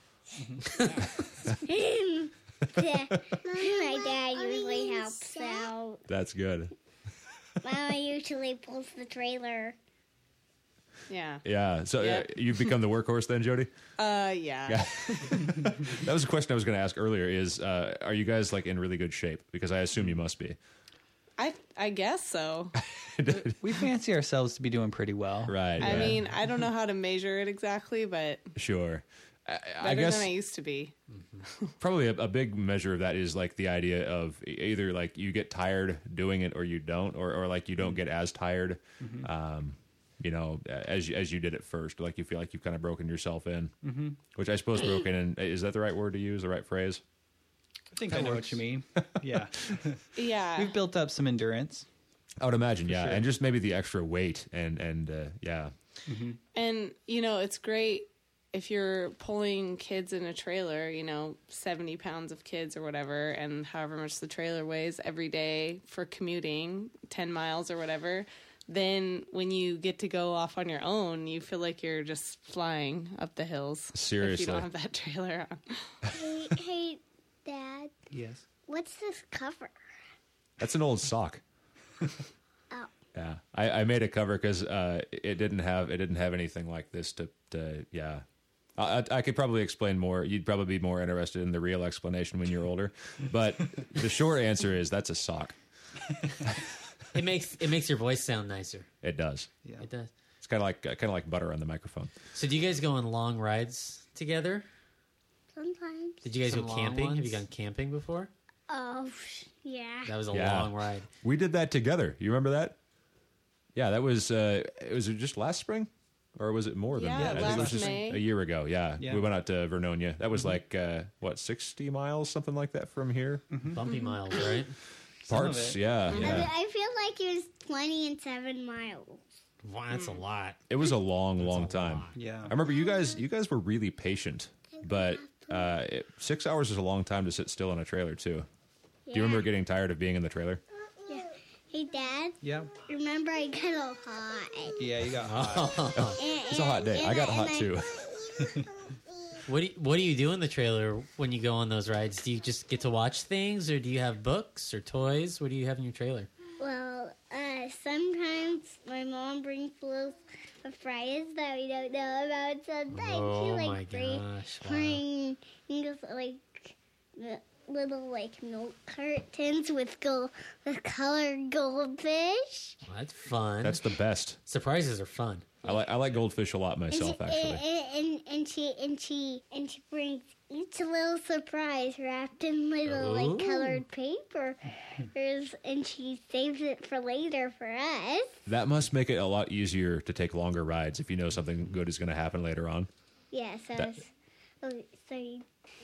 my dad usually helps out. That's good. Mama usually pulls the trailer. Yeah. Yeah. So Yeah. uh, you've become the workhorse then, Jody? Uh, yeah. Yeah. That was a question I was going to ask earlier. Is uh, are you guys like in really good shape? Because I assume you must be. I I guess so. We fancy ourselves to be doing pretty well. Right. I yeah. mean, I don't know how to measure it exactly, but Sure. I, I better guess than I used to be. probably a, a big measure of that is like the idea of e- either like you get tired doing it or you don't, or, or like you don't get as tired, um, you know, as you, as you did at first. Like you feel like you've kind of broken yourself in, mm-hmm. which I suppose broken in, is that the right word to use, the right phrase? I think I know what you mean. Yeah. Yeah. We've built up some endurance. I would imagine, yeah. sure. And just maybe the extra weight and, and uh, yeah. And, you know, it's great if you're pulling kids in a trailer, you know, seventy pounds of kids or whatever, and however much the trailer weighs every day for commuting, ten miles or whatever. Then when you get to go off on your own, you feel like you're just flying up the hills. If Seriously. you don't have that trailer on. Hey, hey, Dad, Yes. what's this cover? That's an old sock. Oh, Yeah, I, I made a cover because uh, it didn't have it didn't have anything like this to, to yeah. I, I could probably explain more. You'd probably be more interested in the real explanation when you're older. But the short answer is that's a sock. It makes it makes your voice sound nicer. It does. Yeah. It does. It's kind of like kind of like butter on the microphone. So do you guys go on long rides together? sometimes. Did you guys Some go long camping? Have you ones? gone camping before? Oh, yeah. That was a Yeah. long ride. We did that together. You remember that? Yeah, that was. Uh, it was just last spring, or was it more than Yeah, that? I think it was last just May. a year ago. Yeah. Yeah. We went out to Vernonia. That was like uh, what sixty miles, something like that from here. Bumpy miles, right? Some of Parts, it. yeah, I, yeah. I feel like it was twenty and seven miles. Wow, that's a lot. It was a long, long a time. lot. Yeah. I remember you guys. You guys were really patient, but uh, it, six hours is a long time to sit still in a trailer too. Do you remember getting tired of being in the trailer? Yeah. Hey, Dad, Yeah. remember I got all hot. Yeah, you got hot. And- It's a hot day. and I got and hot I- too. What do you, what do you do in the trailer when you go on those rides? Do you just get to watch things, or do you have books or toys? What do you have in your trailer? Well, uh, sometimes my mom brings little fries that we don't know about. Sometimes she Oh like my bring, gosh! Wow. bring things like the little like milk cartons with gold, with colored goldfish. Well, that's fun. That's the best. Surprises are fun. I like I like goldfish a lot myself, and, actually. and, and, and she and she and she brings each little surprise wrapped in little Ooh. like colored paper, and she saves it for later for us. That must make it a lot easier to take longer rides if you know something good is going to happen later on. Yeah, so That- it's- oh, so you,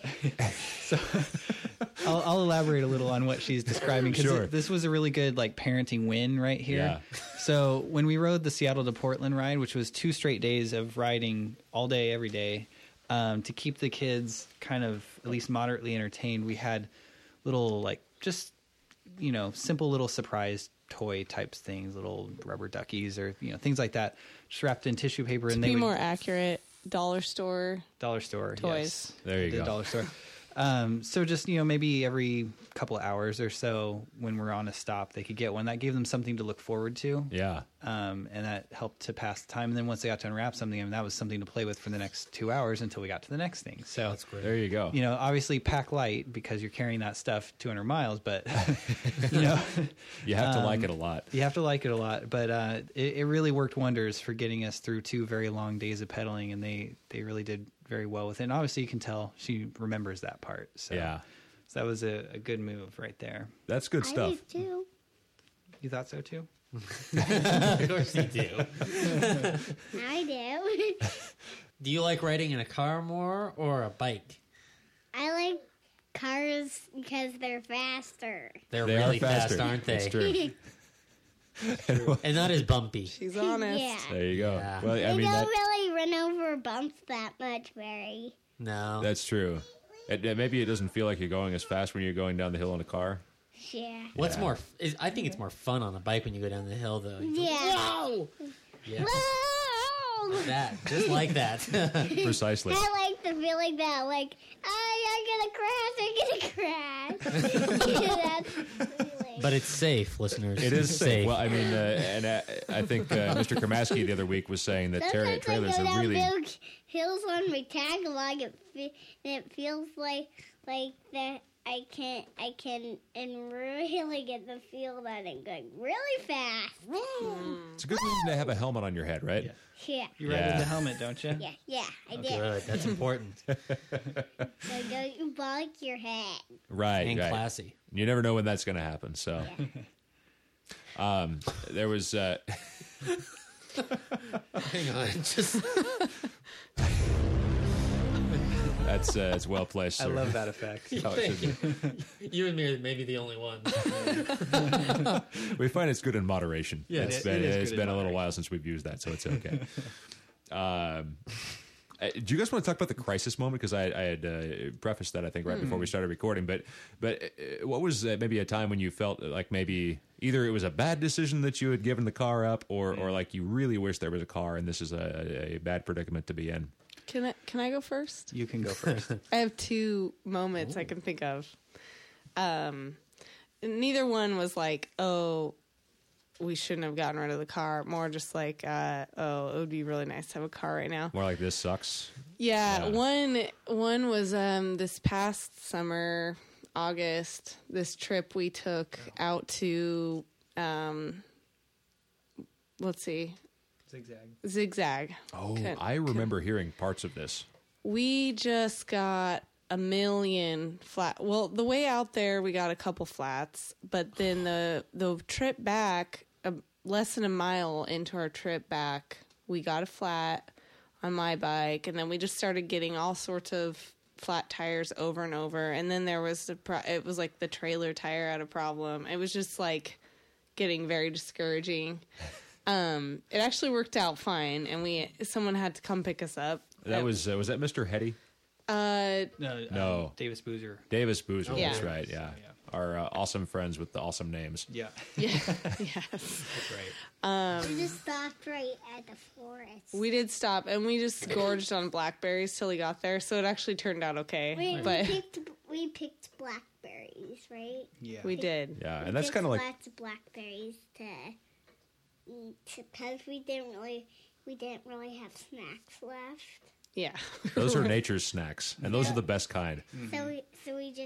I'll, I'll elaborate a little on what she's describing because Sure. this was a really good like parenting win right here. Yeah. So when we rode the Seattle to Portland ride, which was two straight days of riding all day, every day, um, to keep the kids kind of at least moderately entertained, we had little like just you know simple little surprise toy types things, little rubber duckies or you know things like that, just wrapped in tissue paper, To and be they would more accurate, dollar store. dollar store Toys. yes. There you the go. dollar store. Um, so just you know maybe every couple of hours or so when we're on a stop they could get one that gave them something to look forward to, Yeah. um, and that helped to pass the time. And then once they got to unwrap something, and that was something to play with for the next two hours until we got to the next thing. So That's great. There you go. you know obviously pack light because you're carrying that stuff two hundred miles, but you know You have to um, like it a lot. you have to like it a lot. But uh, it, it really worked wonders for getting us through two very long days of pedaling, and they they really did very well with it. And obviously you can tell she remembers that part. So, Yeah. so that was a, a good move right there. That's good I stuff. did too. You thought so too? Of course you do. I do. Do you like riding in a car more or a bike? I like cars because they're faster. They're They really are faster. fast, aren't they? It's true. And not as bumpy. She's honest. Yeah. There you go. Yeah. Well, I They mean, don't that, really run over bumps that much, Barry. No. that's true. It, it- maybe it doesn't feel like you're going as fast when you're going down the hill in a car. Yeah. What's Yeah. more? Is, I think it's more fun on a bike when you go down the hill, though. You go, Yeah. Whoa! Yeah. Whoa! That, just like that. Precisely. I like the feeling that, like, oh, I'm gonna crash, I'm gonna crash. That's the feeling. But it's safe, listeners. It is It's safe. Well, I mean, uh, and uh, I think uh, Mister Kermaski the other week was saying that ter- Sometimes trailers I go are down really. big hills on my tag-along, it fe- and it feels like like that I can I can and really get the feel that I'm going really fast. It's a good reason to have a helmet on your head, right? Yeah, You ride Yeah. with the helmet, don't you? yeah, yeah. I did. good. That's important So don't you bonk your head. Right. and right. classy. You never know when that's going to happen. So, um, there was. Uh, Hang on. Just that's uh, it's well placed. I sir. love that effect. How it should be. you and me are maybe the only ones. We find it's good in moderation. Yeah, it's it- been, it is it's good in been a little moderation. while since we've used that, so it's okay. um, uh, do you guys want to talk about the crisis moment? Because I, I had uh, prefaced that I think right before we started recording. But but uh, what was uh, maybe a time when you felt like maybe either it was a bad decision that you had given the car up, or or like you really wish there was a car and this is a, a bad predicament to be in? Can I can I go first? You can go first. I have two moments I can think of. Um, neither one was like, oh, we shouldn't have gotten rid of the car. More just like, uh, oh, it would be really nice to have a car right now. More like this sucks. Yeah, Yeah. one one was um this past summer, August. This trip we took out to, um, let's see, Zigzag. Zigzag. Oh, Could- I remember hearing parts of this. We just got a million flat. Well, the way out there, we got a couple flats, but then the the trip back, uh, less than a mile into our trip back, we got a flat on my bike, and then we just started getting all sorts of flat tires over and over. And then there was the pro- it was like the trailer tire had a problem. It was just like getting very discouraging. Um, it actually worked out fine, and we someone had to come pick us up. That Uh, was uh, was that Mister Hetty? uh No, No. Um, Davis Boozer. Davis Boozer. Yeah. That's right. Yeah. Our uh, awesome friends with the awesome names. Yeah, yeah, yes. that's right. We just stopped right at the forest. We did stop, and we just gorged on blackberries till we got there, so it actually turned out okay. we, but we picked we picked blackberries, right? Yeah, we did. Yeah, We and that's picked kind of like lots of blackberries to eat because we didn't really we didn't really have snacks left. Yeah. those are nature's snacks, and those are the best kind. So we so we just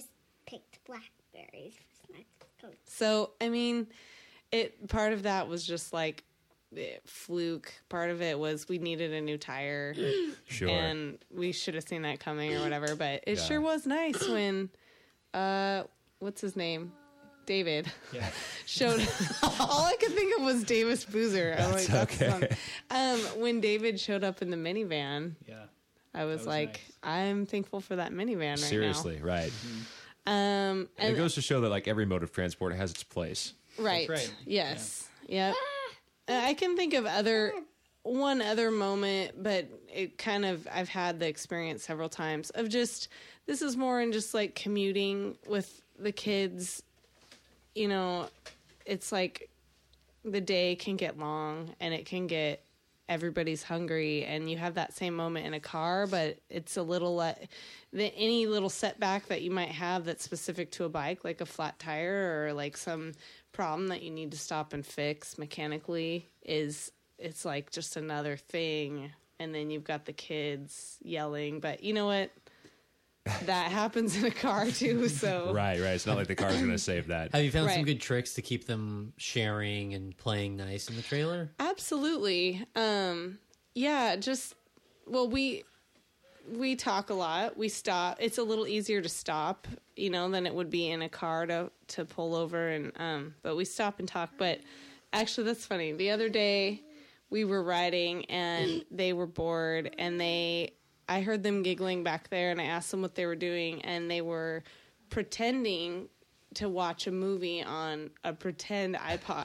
picked blackberries for snacks. So, I mean, it part of that was just like eh, fluke. Part of it was we needed a new tire. Sure. And we should have seen that coming or whatever. But it Yeah. sure was nice when, uh, what's his name? David Yeah. showed. All I could think of was Davis Boozer. I'm like, That's that's okay. um, when David showed up in the minivan, Yeah. I was, was like, nice. I'm thankful for that minivan right Seriously, right. now. Um, And and it goes to show that like every mode of transport has its place. right, right. yes, yep. Uh, I can think of other one other moment, but it kind of I've had the experience several times of just this is more in just like commuting with the kids. You know, it's like the day can get long and it can get everybody's hungry, and you have that same moment in a car, but it's a little le- the any little setback that you might have that's specific to a bike, like a flat tire or like some problem that you need to stop and fix mechanically, is it's like just another thing. And then you've got the kids yelling, but you know what? That happens in a car too. So Right, right. It's not like the car's going to save that. Have you found some Right. good tricks to keep them sharing and playing nice in the trailer? Absolutely. Um, yeah, just well, we we talk a lot. We stop. It's a little easier to stop, you know, than it would be in a car to to pull over and um. But we stop and talk. But actually, that's funny. The other day, we were riding and they were bored, and they I heard them giggling back there, and I asked them what they were doing, and they were pretending to watch a movie on a pretend iPod.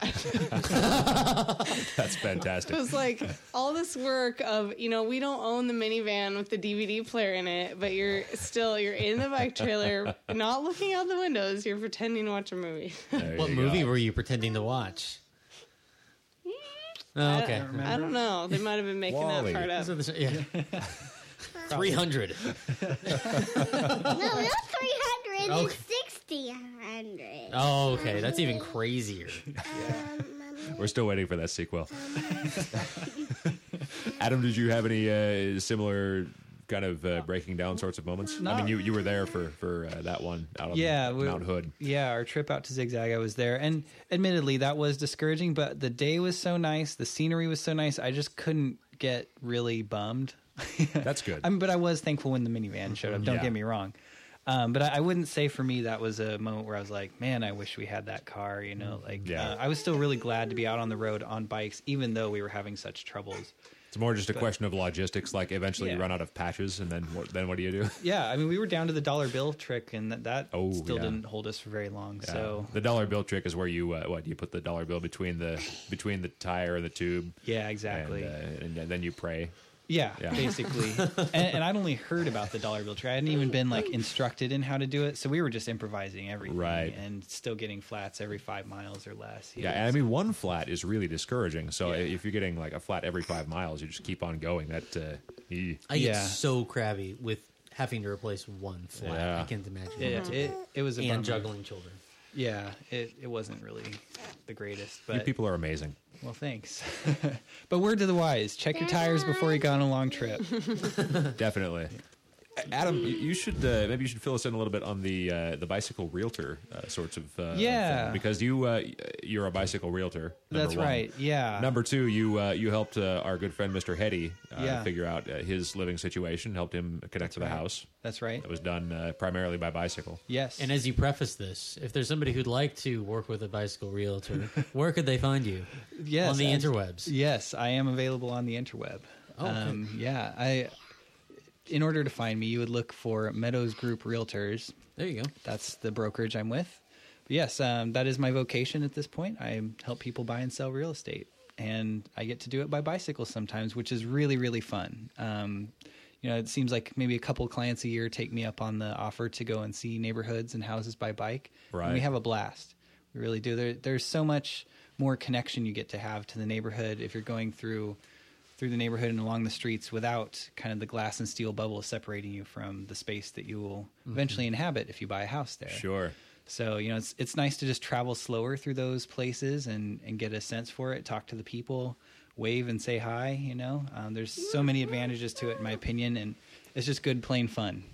That's fantastic. It was like all this work of, you know, we don't own the minivan with the D V D player in it, but you're still, you're in the bike trailer, not looking out the windows. You're pretending to watch a movie. There What you movie go. were you pretending to watch? Oh, I okay. don't, I don't know. They might have been making Wall-E. that part up. So this- yeah. three hundred. No, not three hundred. Okay. It's sixty hundred. Oh, okay. That's even crazier. We're still waiting for that sequel. Adam, did you have any uh, similar kind of uh, breaking down sorts of moments? I mean, you you were there for for uh, that one out on Yeah, we- Mount Hood. Yeah, our trip out to Zigzag, I was there, and admittedly, that was discouraging. But the day was so nice, the scenery was so nice, I just couldn't get really bummed. That's good. I mean, but I was thankful when the minivan showed up. Don't Yeah. get me wrong. Um, but I, I wouldn't say for me that was a moment where I was like, man, I wish we had that car. You know, like Yeah. uh, I was still really glad to be out on the road on bikes, even though we were having such troubles. It's more just a question of logistics. Like eventually you Yeah. run out of patches, and then what, then what do you do? Yeah, I mean, we were down to the dollar bill trick, and that, that Oh, still yeah. didn't hold us for very long. Yeah. So the dollar bill trick is where you uh, what you put the dollar bill between the between the tire and the tube. yeah, exactly. And, uh, and then you pray. Yeah, Yeah. basically. and, and I'd only heard about the dollar bill trick. I hadn't even been like instructed in how to do it, so we were just improvising everything, Right. And still getting flats every five miles or less. Yeah, and I mean one flat is really discouraging. So Yeah. if you're getting like a flat every five miles, you just keep on going. That uh, you, I get Yeah. so crabby with having to replace one flat. Yeah. I can't imagine. It, it, it was a and bummer. juggling children. Yeah, it, it wasn't really the greatest, you but people are amazing. well, thanks. But word to the wise: check your tires before you go on a long trip. Definitely. Adam, you you should uh, maybe you should fill us in a little bit on the uh, the bicycle realtor uh, sorts of uh, Yeah. thing, because you uh, you're a bicycle realtor. number That's one. right. Yeah. Number two, you uh, you helped uh, our good friend Mister Hetty uh, Yeah. figure out uh, his living situation, helped him connect to the right. house. That's right. That was done uh, primarily by bicycle. Yes. And as you preface this, if there's somebody who'd like to work with a bicycle realtor, where could they find you? yes, On the abs- interwebs. Yes, I am available on the interweb. Oh, okay. um, yeah. I. In order to find me, you would look for Meadows Group Realtors. There you go. That's the brokerage I'm with. But yes, um, that is my vocation at this point. I help people buy and sell real estate, and I get to do it by bicycle sometimes, which is really, really fun. Um, you know, it seems like maybe a couple clients a year take me up on the offer to go and see neighborhoods and houses by bike. Right. And we have a blast. We really do. There, there's so much more connection you get to have to the neighborhood if you're going through through the neighborhood and along the streets without kind of the glass and steel bubble separating you from the space that you will eventually inhabit if you buy a house there. Sure. So, you know, it's it's nice to just travel slower through those places and, and get a sense for it, talk to the people, wave and say hi, you know. Um, there's so many advantages to it, in my opinion, and it's just good, plain fun.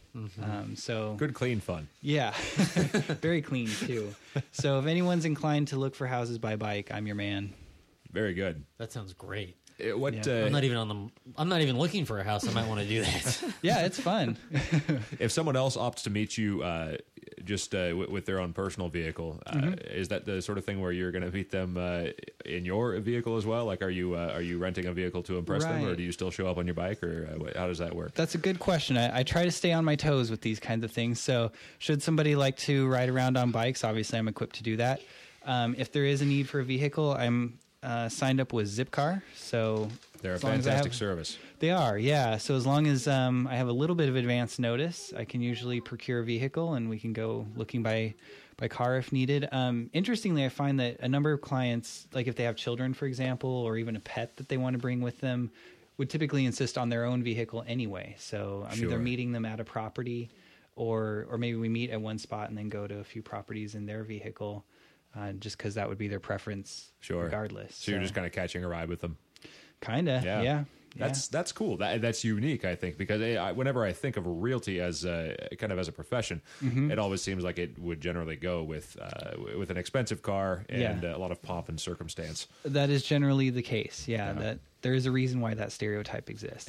Um, so Good, clean fun. yeah, very clean too. So if anyone's inclined to look for houses by bike, I'm your man. Very good. That sounds great. Uh, What? Yeah. Uh, I'm not even on the. I'm not even looking for a house. I might want to do that. Yeah, it's fun. if someone else opts to meet you uh, just uh, w- with their own personal vehicle, uh, Mm-hmm. is that the sort of thing where you're going to meet them uh, in your vehicle as well? Like, are you uh, are you renting a vehicle to impress them, or Right. do you still show up on your bike, or uh, wh- how does that work? That's a good question. I, I try to stay on my toes with these kinds of things. So, should somebody like to ride around on bikes, obviously I'm equipped to do that. Um, if there is a need for a vehicle, I'm uh, signed up with Zipcar. So They're a as long as I fantastic have- service. They are, yeah. So as long as um, I have a little bit of advance notice, I can usually procure a vehicle, and we can go looking by by car if needed. Um, interestingly, I find that a number of clients, like if they have children, for example, or even a pet that they want to bring with them, would typically insist on their own vehicle anyway. So I'm Sure. either meeting them at a property, or or maybe we meet at one spot and then go to a few properties in their vehicle, uh, just because that would be their preference, Sure. regardless. So, you're just kind of catching a ride with them. kind of, Yeah. yeah. That's that's cool. That that's unique, I think, because eh, I, whenever I think of realty as a, kind of as a profession, Mm-hmm. it always seems like it would generally go with uh, with an expensive car and Yeah. a lot of pomp and circumstance. That is generally the case. Yeah, Yeah. that there is a reason why that stereotype exists.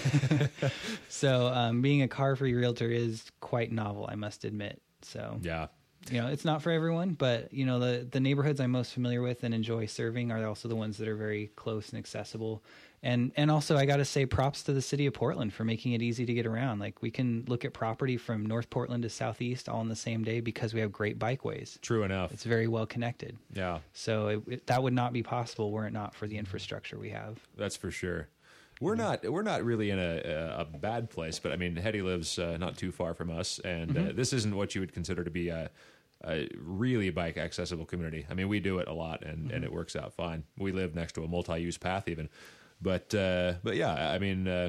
So, um, being a car-free realtor is quite novel, I must admit. So, Yeah, you know, it's not for everyone, but you know, the the neighborhoods I'm most familiar with and enjoy serving are also the ones that are very close and accessible. And and also, I got to say, props to the city of Portland for making it easy to get around. Like, we can look at property from North Portland to Southeast all in the same day because we have great bikeways. true enough. It's very well connected. Yeah, So it, it, that would not be possible were it not for the infrastructure we have. that's for sure. We're not we're not really in a, a, a bad place, but I mean, Hetty lives uh, not too far from us, and uh, this isn't what you would consider to be a, a really bike accessible community. I mean, we do it a lot, and, and it works out fine. We live next to a multi-use path, even, but uh, but yeah, I mean. Uh,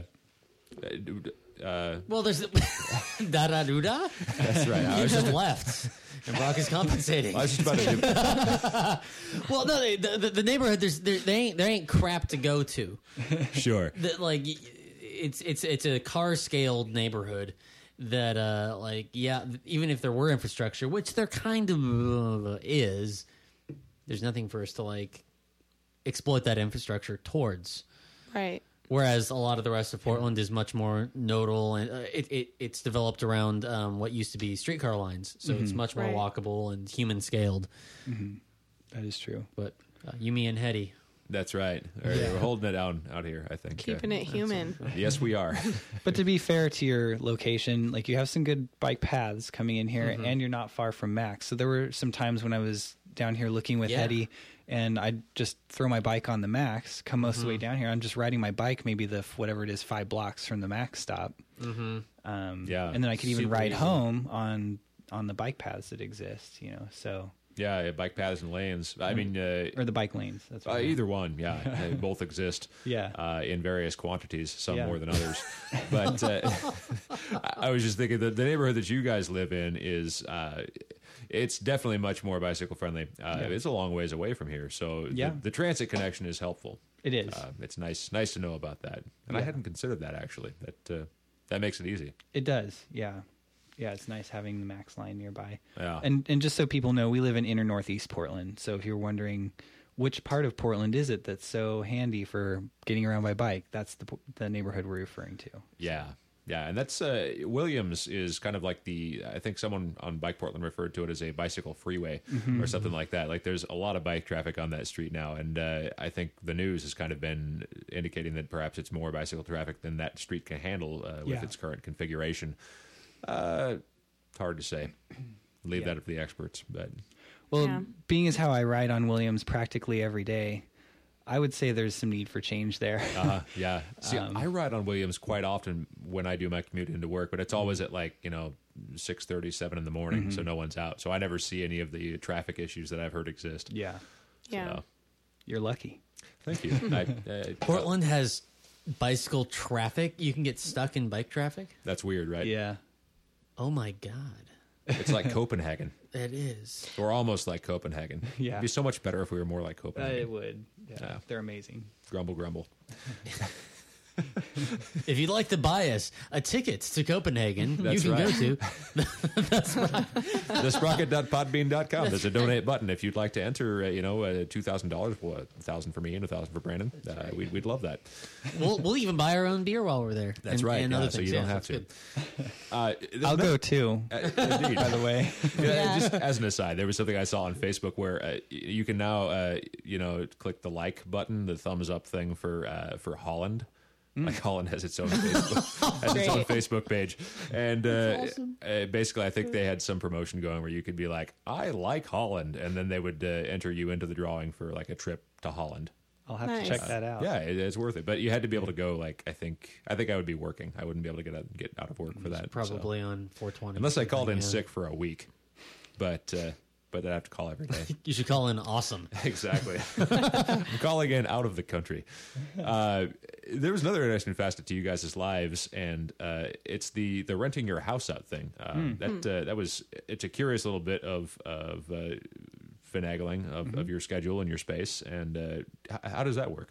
uh, Well, there's da da do da. that's right. I You was just just, left, and Brock is compensating. I was just about to do. Well, no, they, the, the, the neighborhood there's there, they ain't there ain't crap to go to. Sure. The, like it's it's it's a car scaled neighborhood that uh like yeah, even if there were infrastructure, which there kind of uh, is, there's nothing for us to like exploit that infrastructure towards. Right. Whereas a lot of the rest of Portland is much more nodal, and uh, it, it it's developed around um, what used to be streetcar lines, so it's much more Right. walkable and human scaled. That is true. But uh, Yumi and Hetty, That's right. Or We're holding it down out here, I think. Keeping Uh, it human. Yes, we are. But to be fair to your location, like you have some good bike paths coming in here, and you're not far from Max. So there were some times when I was down here looking with Yeah. Hetty, and I'd just throw my bike on the Max, come most of the way down here. I'm just riding my bike, maybe the whatever it is, five blocks from the Max stop. Mm-hmm. Um, Yeah, and then I could even super ride easy. home on on the bike paths that exist. You know, so Yeah, yeah, bike paths and lanes. I mean, uh, or the bike lanes. That's what uh, I meant. either one. Yeah, they both exist. Yeah. uh, in various quantities, some Yeah. more than others. But uh, I I was just thinking that the neighborhood that you guys live in is. Uh, It's definitely much more bicycle friendly. Uh, Yeah. It's a long ways away from here, so Yeah. the, the transit connection is helpful. It is. Uh, it's nice, nice to know about that, and I Yeah. hadn't considered that actually. That uh, that makes it easy. It does, yeah. Yeah, it's nice having the Max line nearby. Yeah. And and just so people know, we live in inner northeast Portland. So if you're wondering which part of Portland is it that's so handy for getting around by bike, that's the the neighborhood we're referring to. Yeah. Yeah, and that's uh, Williams is kind of like the I think someone on Bike Portland referred to it as a bicycle freeway or something like that. Like there's a lot of bike traffic on that street now, and uh, I think the news has kind of been indicating that perhaps it's more bicycle traffic than that street can handle uh, with Yeah. its current configuration. Uh, it's hard to say. Leave Yeah. that up to the experts, but Well, Yeah. being as how I ride on Williams practically every day, I would say there's some need for change there. uh, yeah. See, Um, I ride on Williams quite often when I do my commute into work, but it's always at like you know six thirty, seven in the morning, Mm-hmm. so no one's out. So I never see any of the traffic issues that I've heard exist. Yeah, Yeah. So, you're lucky. thank you. I, uh, Portland has bicycle traffic. You can get stuck in bike traffic. That's weird, right? Yeah, Oh my god, It's like Copenhagen. it is. We're almost like Copenhagen. Yeah. It'd be so much better if we were more like uh, Copenhagen. it would. Yeah, Yeah. they're amazing. Grumble, grumble. If you'd like to buy us a ticket to Copenhagen, That's you can right. go to. That's right. the sprocket dot podbean dot com. There's a donate button if you'd like to enter. Uh, you know, uh, two thousand dollars, well, a thousand for me and a thousand for Brandon. Uh, right. we'd we'd love that. We'll we'll even buy our own beer while we're there. That's and, right. And yeah, other so things. you don't Yeah, have that's to. good. Uh, there's I'll another- go too. Uh, indeed. By the way, Yeah, Yeah. just as an aside, there was something I saw on Facebook where uh, you can now, uh, you know, click the like button, the thumbs up thing for uh, for Holland. Like Holland has its own Facebook, has its own Great. Facebook page, and uh, awesome. uh, basically, I think they had some promotion going where you could be like, "I like Holland," and then they would uh, enter you into the drawing for like a trip to Holland. I'll have Nice. to check that out. Yeah, it, it's worth it, but you had to be able to go. Like, I think, I think I would be working. I wouldn't be able to get out, get out of work for that. so. Probably on four twenty. unless I called in Yeah. sick for a week, but uh, but I have to call every day. You should call in awesome. Exactly. I'm calling in out of the country. Uh, there was another interesting facet to you guys' lives, and uh, it's the the renting your house out thing. Um, That uh, that was it's a curious little bit of of uh, finagling of, of your schedule and your space. And uh, h- how does that work?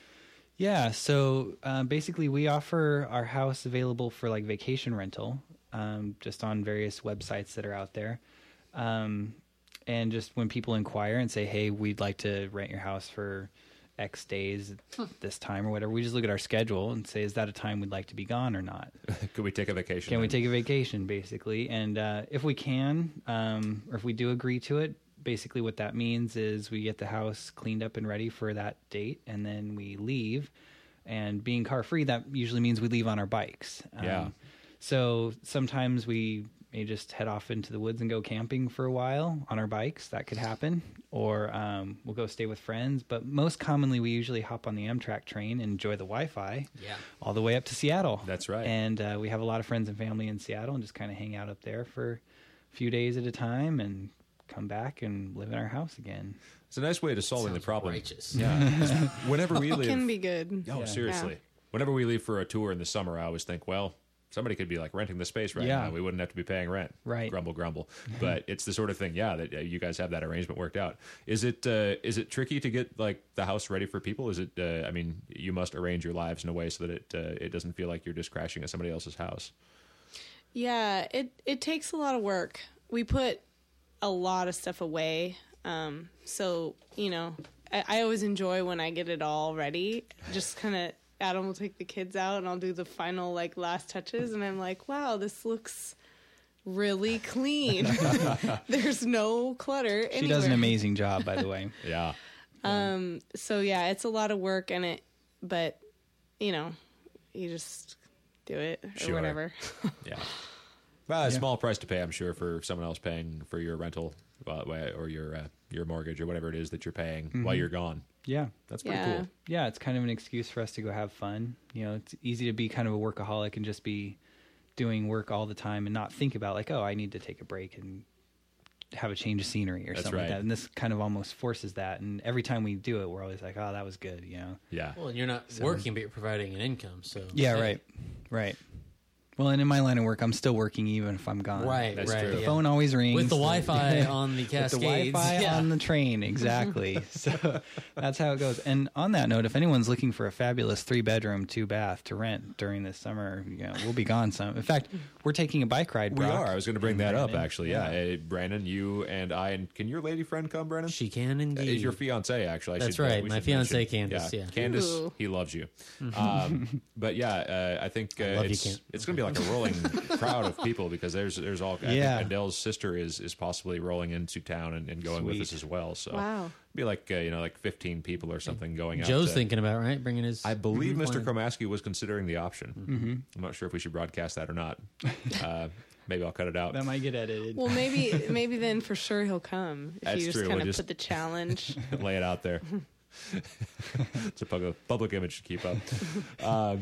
Yeah, so uh, basically, we offer our house available for like vacation rental, um, just on various websites that are out there. Um, and just when people inquire and say, "Hey, we'd like to rent your house for X days this time or whatever," we just look at our schedule and say, "Is that a time we'd like to be gone or not? Could we take a vacation? Can we then? take a vacation?" Basically, and uh, if we can, um, or if we do agree to it. Basically, what that means is we get the house cleaned up and ready for that date, and then we leave. And being car free, that usually means we leave on our bikes. Um, Yeah. So sometimes we may just head off into the woods and go camping for a while on our bikes. That could happen. Or um, we'll go stay with friends. But most commonly, we usually hop on the Amtrak train and enjoy the Wi-Fi Yeah. all the way up to Seattle. That's right. And uh, we have a lot of friends and family in Seattle and just kind of hang out up there for a few days at a time and come back and live in our house again. It's a nice way to solving the Sounds problem. righteous. Yeah. 'Cause whenever we It leave, can be good. oh, Yeah. seriously. Yeah. Whenever we leave for a tour in the summer, I always think, well, somebody could be like renting the space right Yeah. now. We wouldn't have to be paying rent. Right. Grumble, grumble. But it's the sort of thing, yeah, that uh, you guys have that arrangement worked out. Is it uh, is it tricky to get like the house ready for people? Is it? Uh, I mean, you must arrange your lives in a way so that it uh, it doesn't feel like you're just crashing at somebody else's house. Yeah, it it takes a lot of work. We put a lot of stuff away. Um, so, you know, I, I always enjoy when I get it all ready. Just kind of, Adam will take the kids out and I'll do the final, like, last touches. And I'm like, wow, this looks really clean. There's no clutter anywhere. She does an amazing job, by the way. Yeah. Um, so, yeah, it's a lot of work and it, but, you know, you just do it or Sure. whatever. Yeah. Well, a small price to pay, I'm sure, for someone else paying for your rental uh, or your uh, your mortgage or whatever it is that you're paying while you're gone. Yeah. That's pretty Yeah. cool. Yeah, it's kind of an excuse for us to go have fun. You know, it's easy to be kind of a workaholic and just be doing work all the time and not think about like, oh, I need to take a break and have a change of scenery or That's something right. like that. And this kind of almost forces that. And every time we do it, we're always like, oh, that was good, you know? Yeah. Well, you're not working, but you're providing an income. So Yeah, hey. right. Right. Well, and in my line of work, I'm still working even if I'm gone. Right, That's right. true. The yeah. phone always rings. With the Wi-Fi on the With the Cascades. Wi-Fi yeah. on the train, exactly. So that's how it goes. And on that note, if anyone's looking for a fabulous three-bedroom, two-bath to rent during the summer, you know, we'll be gone some. In fact, we're taking a bike ride. We Brock, are. I was going to bring that up, Brandon. actually. Yeah. Uh, Brandon, you and I, and can your lady friend come, Brandon? She can indeed. Is your fiance actually? I That's should, uh, right, we my should fiancée, mention. Candace, yeah. Candace, Ooh. he loves you. Um, but yeah, uh, I think uh, love you, it's Ken. it's going to be like a rolling crowd of people because there's there's all. I Yeah. think Adele's sister is is possibly rolling into town and, and going with Sweet. us as well. So Wow. it'd be like uh, you know like fifteen people or something going out. Joe's to- thinking about, right? Bringing his. I believe Mhm. Mister plan. Kromaski was considering the option. Mm-hmm. I'm not sure if we should broadcast that or not. Uh, maybe I'll cut it out. That might get edited. Well, maybe maybe then for sure he'll come if That's you just true, kind we'll of just- put the challenge. Lay it out there. It's a public, public image to keep up. Um,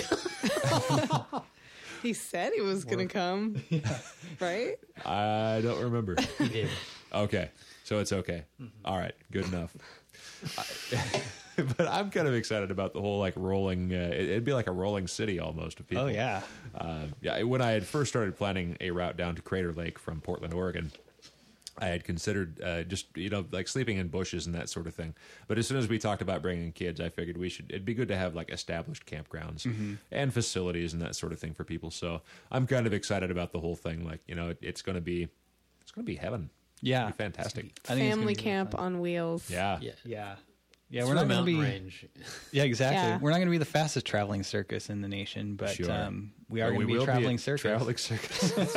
He said he was going to come, right? I don't remember. He did. Okay, so it's okay. All right, good enough. I, but I'm kind of excited about the whole like rolling. Uh, it, it'd be like a rolling city almost of people. Oh, yeah. Uh, yeah. When I had first started planning a route down to Crater Lake from Portland, Oregon, I had considered uh, just, you know, like sleeping in bushes and that sort of thing. But as soon as we talked about bringing kids, I figured we should, it'd be good to have like established campgrounds Mm-hmm. and facilities and that sort of thing for people. So I'm kind of excited about the whole thing. Like, you know, it, it's going to be, it's going to be heaven. Yeah. It's gonna be fantastic. I think it's gonna Family be really camp fun. on wheels. Yeah. Yeah. Yeah. Yeah, It's we're for not going to mountain be. range. Yeah, exactly. Yeah. We're not going to be the fastest traveling circus in the nation, but Sure. um, we are But going to be will a traveling a circus. Traveling circus.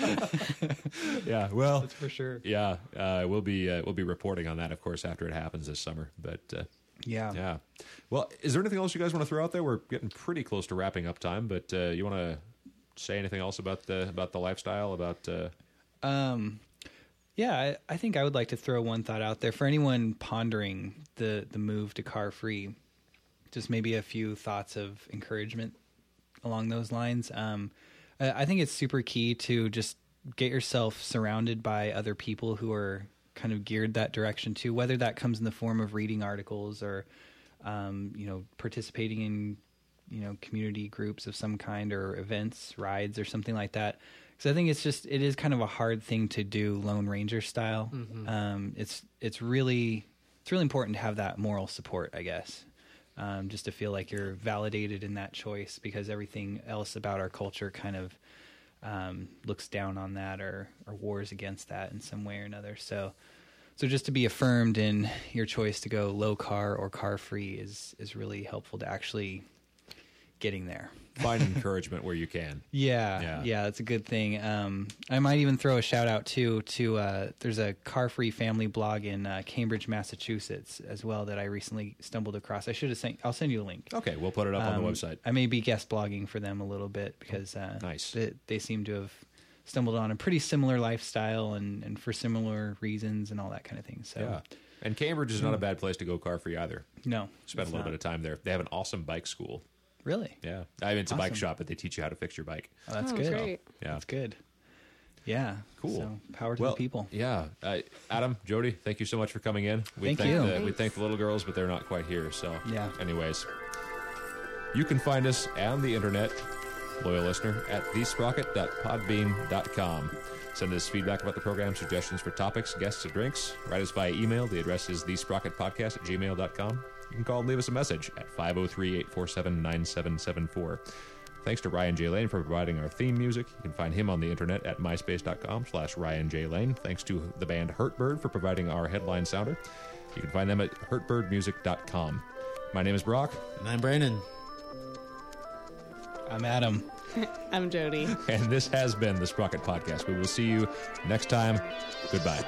Yeah. Well, That's for sure. yeah, uh, we'll be uh, we'll be reporting on that, of course, after it happens this summer. But uh, Yeah. yeah. Well, is there anything else you guys want to throw out there? We're getting pretty close to wrapping up time, but uh, you want to say anything else about the about the lifestyle? About uh, Um, yeah, I, I think I would like to throw one thought out there for anyone pondering the the move to car free. Just maybe a few thoughts of encouragement along those lines. Um, I I think it's super key to just get yourself surrounded by other people who are kind of geared that direction too, whether that comes in the form of reading articles or, um, you know, participating in, you know, community groups of some kind or events, rides or something like that. Because I think it's just, it is kind of a hard thing to do Lone Ranger style. Mm-hmm. Um, it's, it's really, it's really important to have that moral support, I guess. Um, just to feel like you're validated in that choice, because everything else about our culture kind of um, looks down on that or, or wars against that in some way or another. So, so just to be affirmed in your choice to go low car or car free is is really helpful to actually getting there. find encouragement where you can. Yeah, Yeah. yeah, that's a good thing. Um, I might even throw a shout out too to uh, there's a car free family blog in uh, Cambridge, Massachusetts as well that I recently stumbled across. I should have sent. I'll send you a link. Okay, we'll put it up on Um, the website. I may be guest blogging for them a little bit because uh, Nice. they, they seem to have stumbled on a pretty similar lifestyle and, and for similar reasons and all that kind of thing. So Yeah. And Cambridge is not a bad place to go car free either. no, Spent it's a little not. bit of time there. They have an awesome bike school. Really. Yeah. I mean, it's a bike Awesome. shop, but they teach you how to fix your bike. Oh, that's Oh, good. great. Yeah. That's good. Yeah. Cool. So power to Well, the people. Yeah. Uh, Adam, Jody, thank you so much for coming in. We Thank you. The, we thank the little girls, but they're not quite here. So, Yeah. anyways, you can find us on the internet, loyal listener, at the sprocket dot podbean dot com. Send us feedback about the program, suggestions for topics, guests, or drinks. Write us via email. The address is the sprocket podcast at gmail dot com. You can call and leave us a message at five oh three, eight four seven, nine seven seven four. Thanks to Ryan J. Lane for providing our theme music. You can find him on the internet at myspace dot com slash Ryan J. Lane. Thanks to the band Hurtbird for providing our headline sounder. You can find them at hurtbird music dot com. My name is Brock, And I'm Brandon. I'm Adam. I'm Jody. and this has been the Sprocket Podcast. We will see you next time. Goodbye.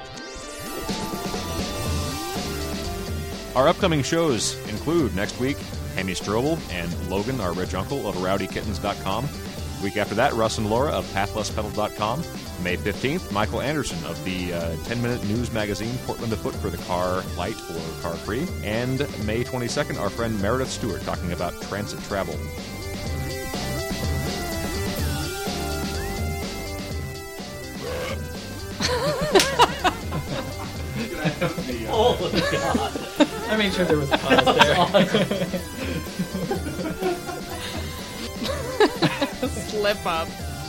Our upcoming shows include next week, Hammy Strobel and Logan, our rich uncle of rowdy kittens dot com. Week after that, Russ and Laura of pathless pedal dot com. May fifteenth, Michael Anderson of the uh, ten-minute news magazine Portland Afoot for the car light or car free. And May twenty-second, our friend Meredith Stewart talking about transit travel. I made sure there was a pause there. Slip up.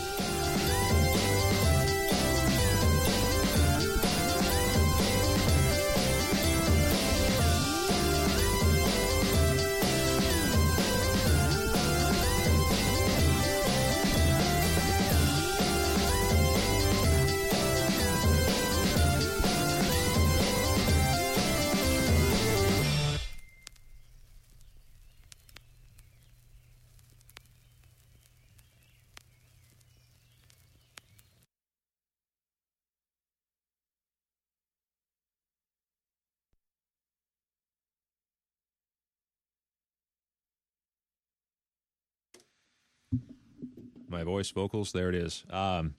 My voice vocals, there it is. Um,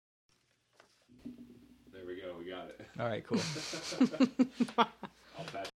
there we go. We got it. All right, cool. I'll patch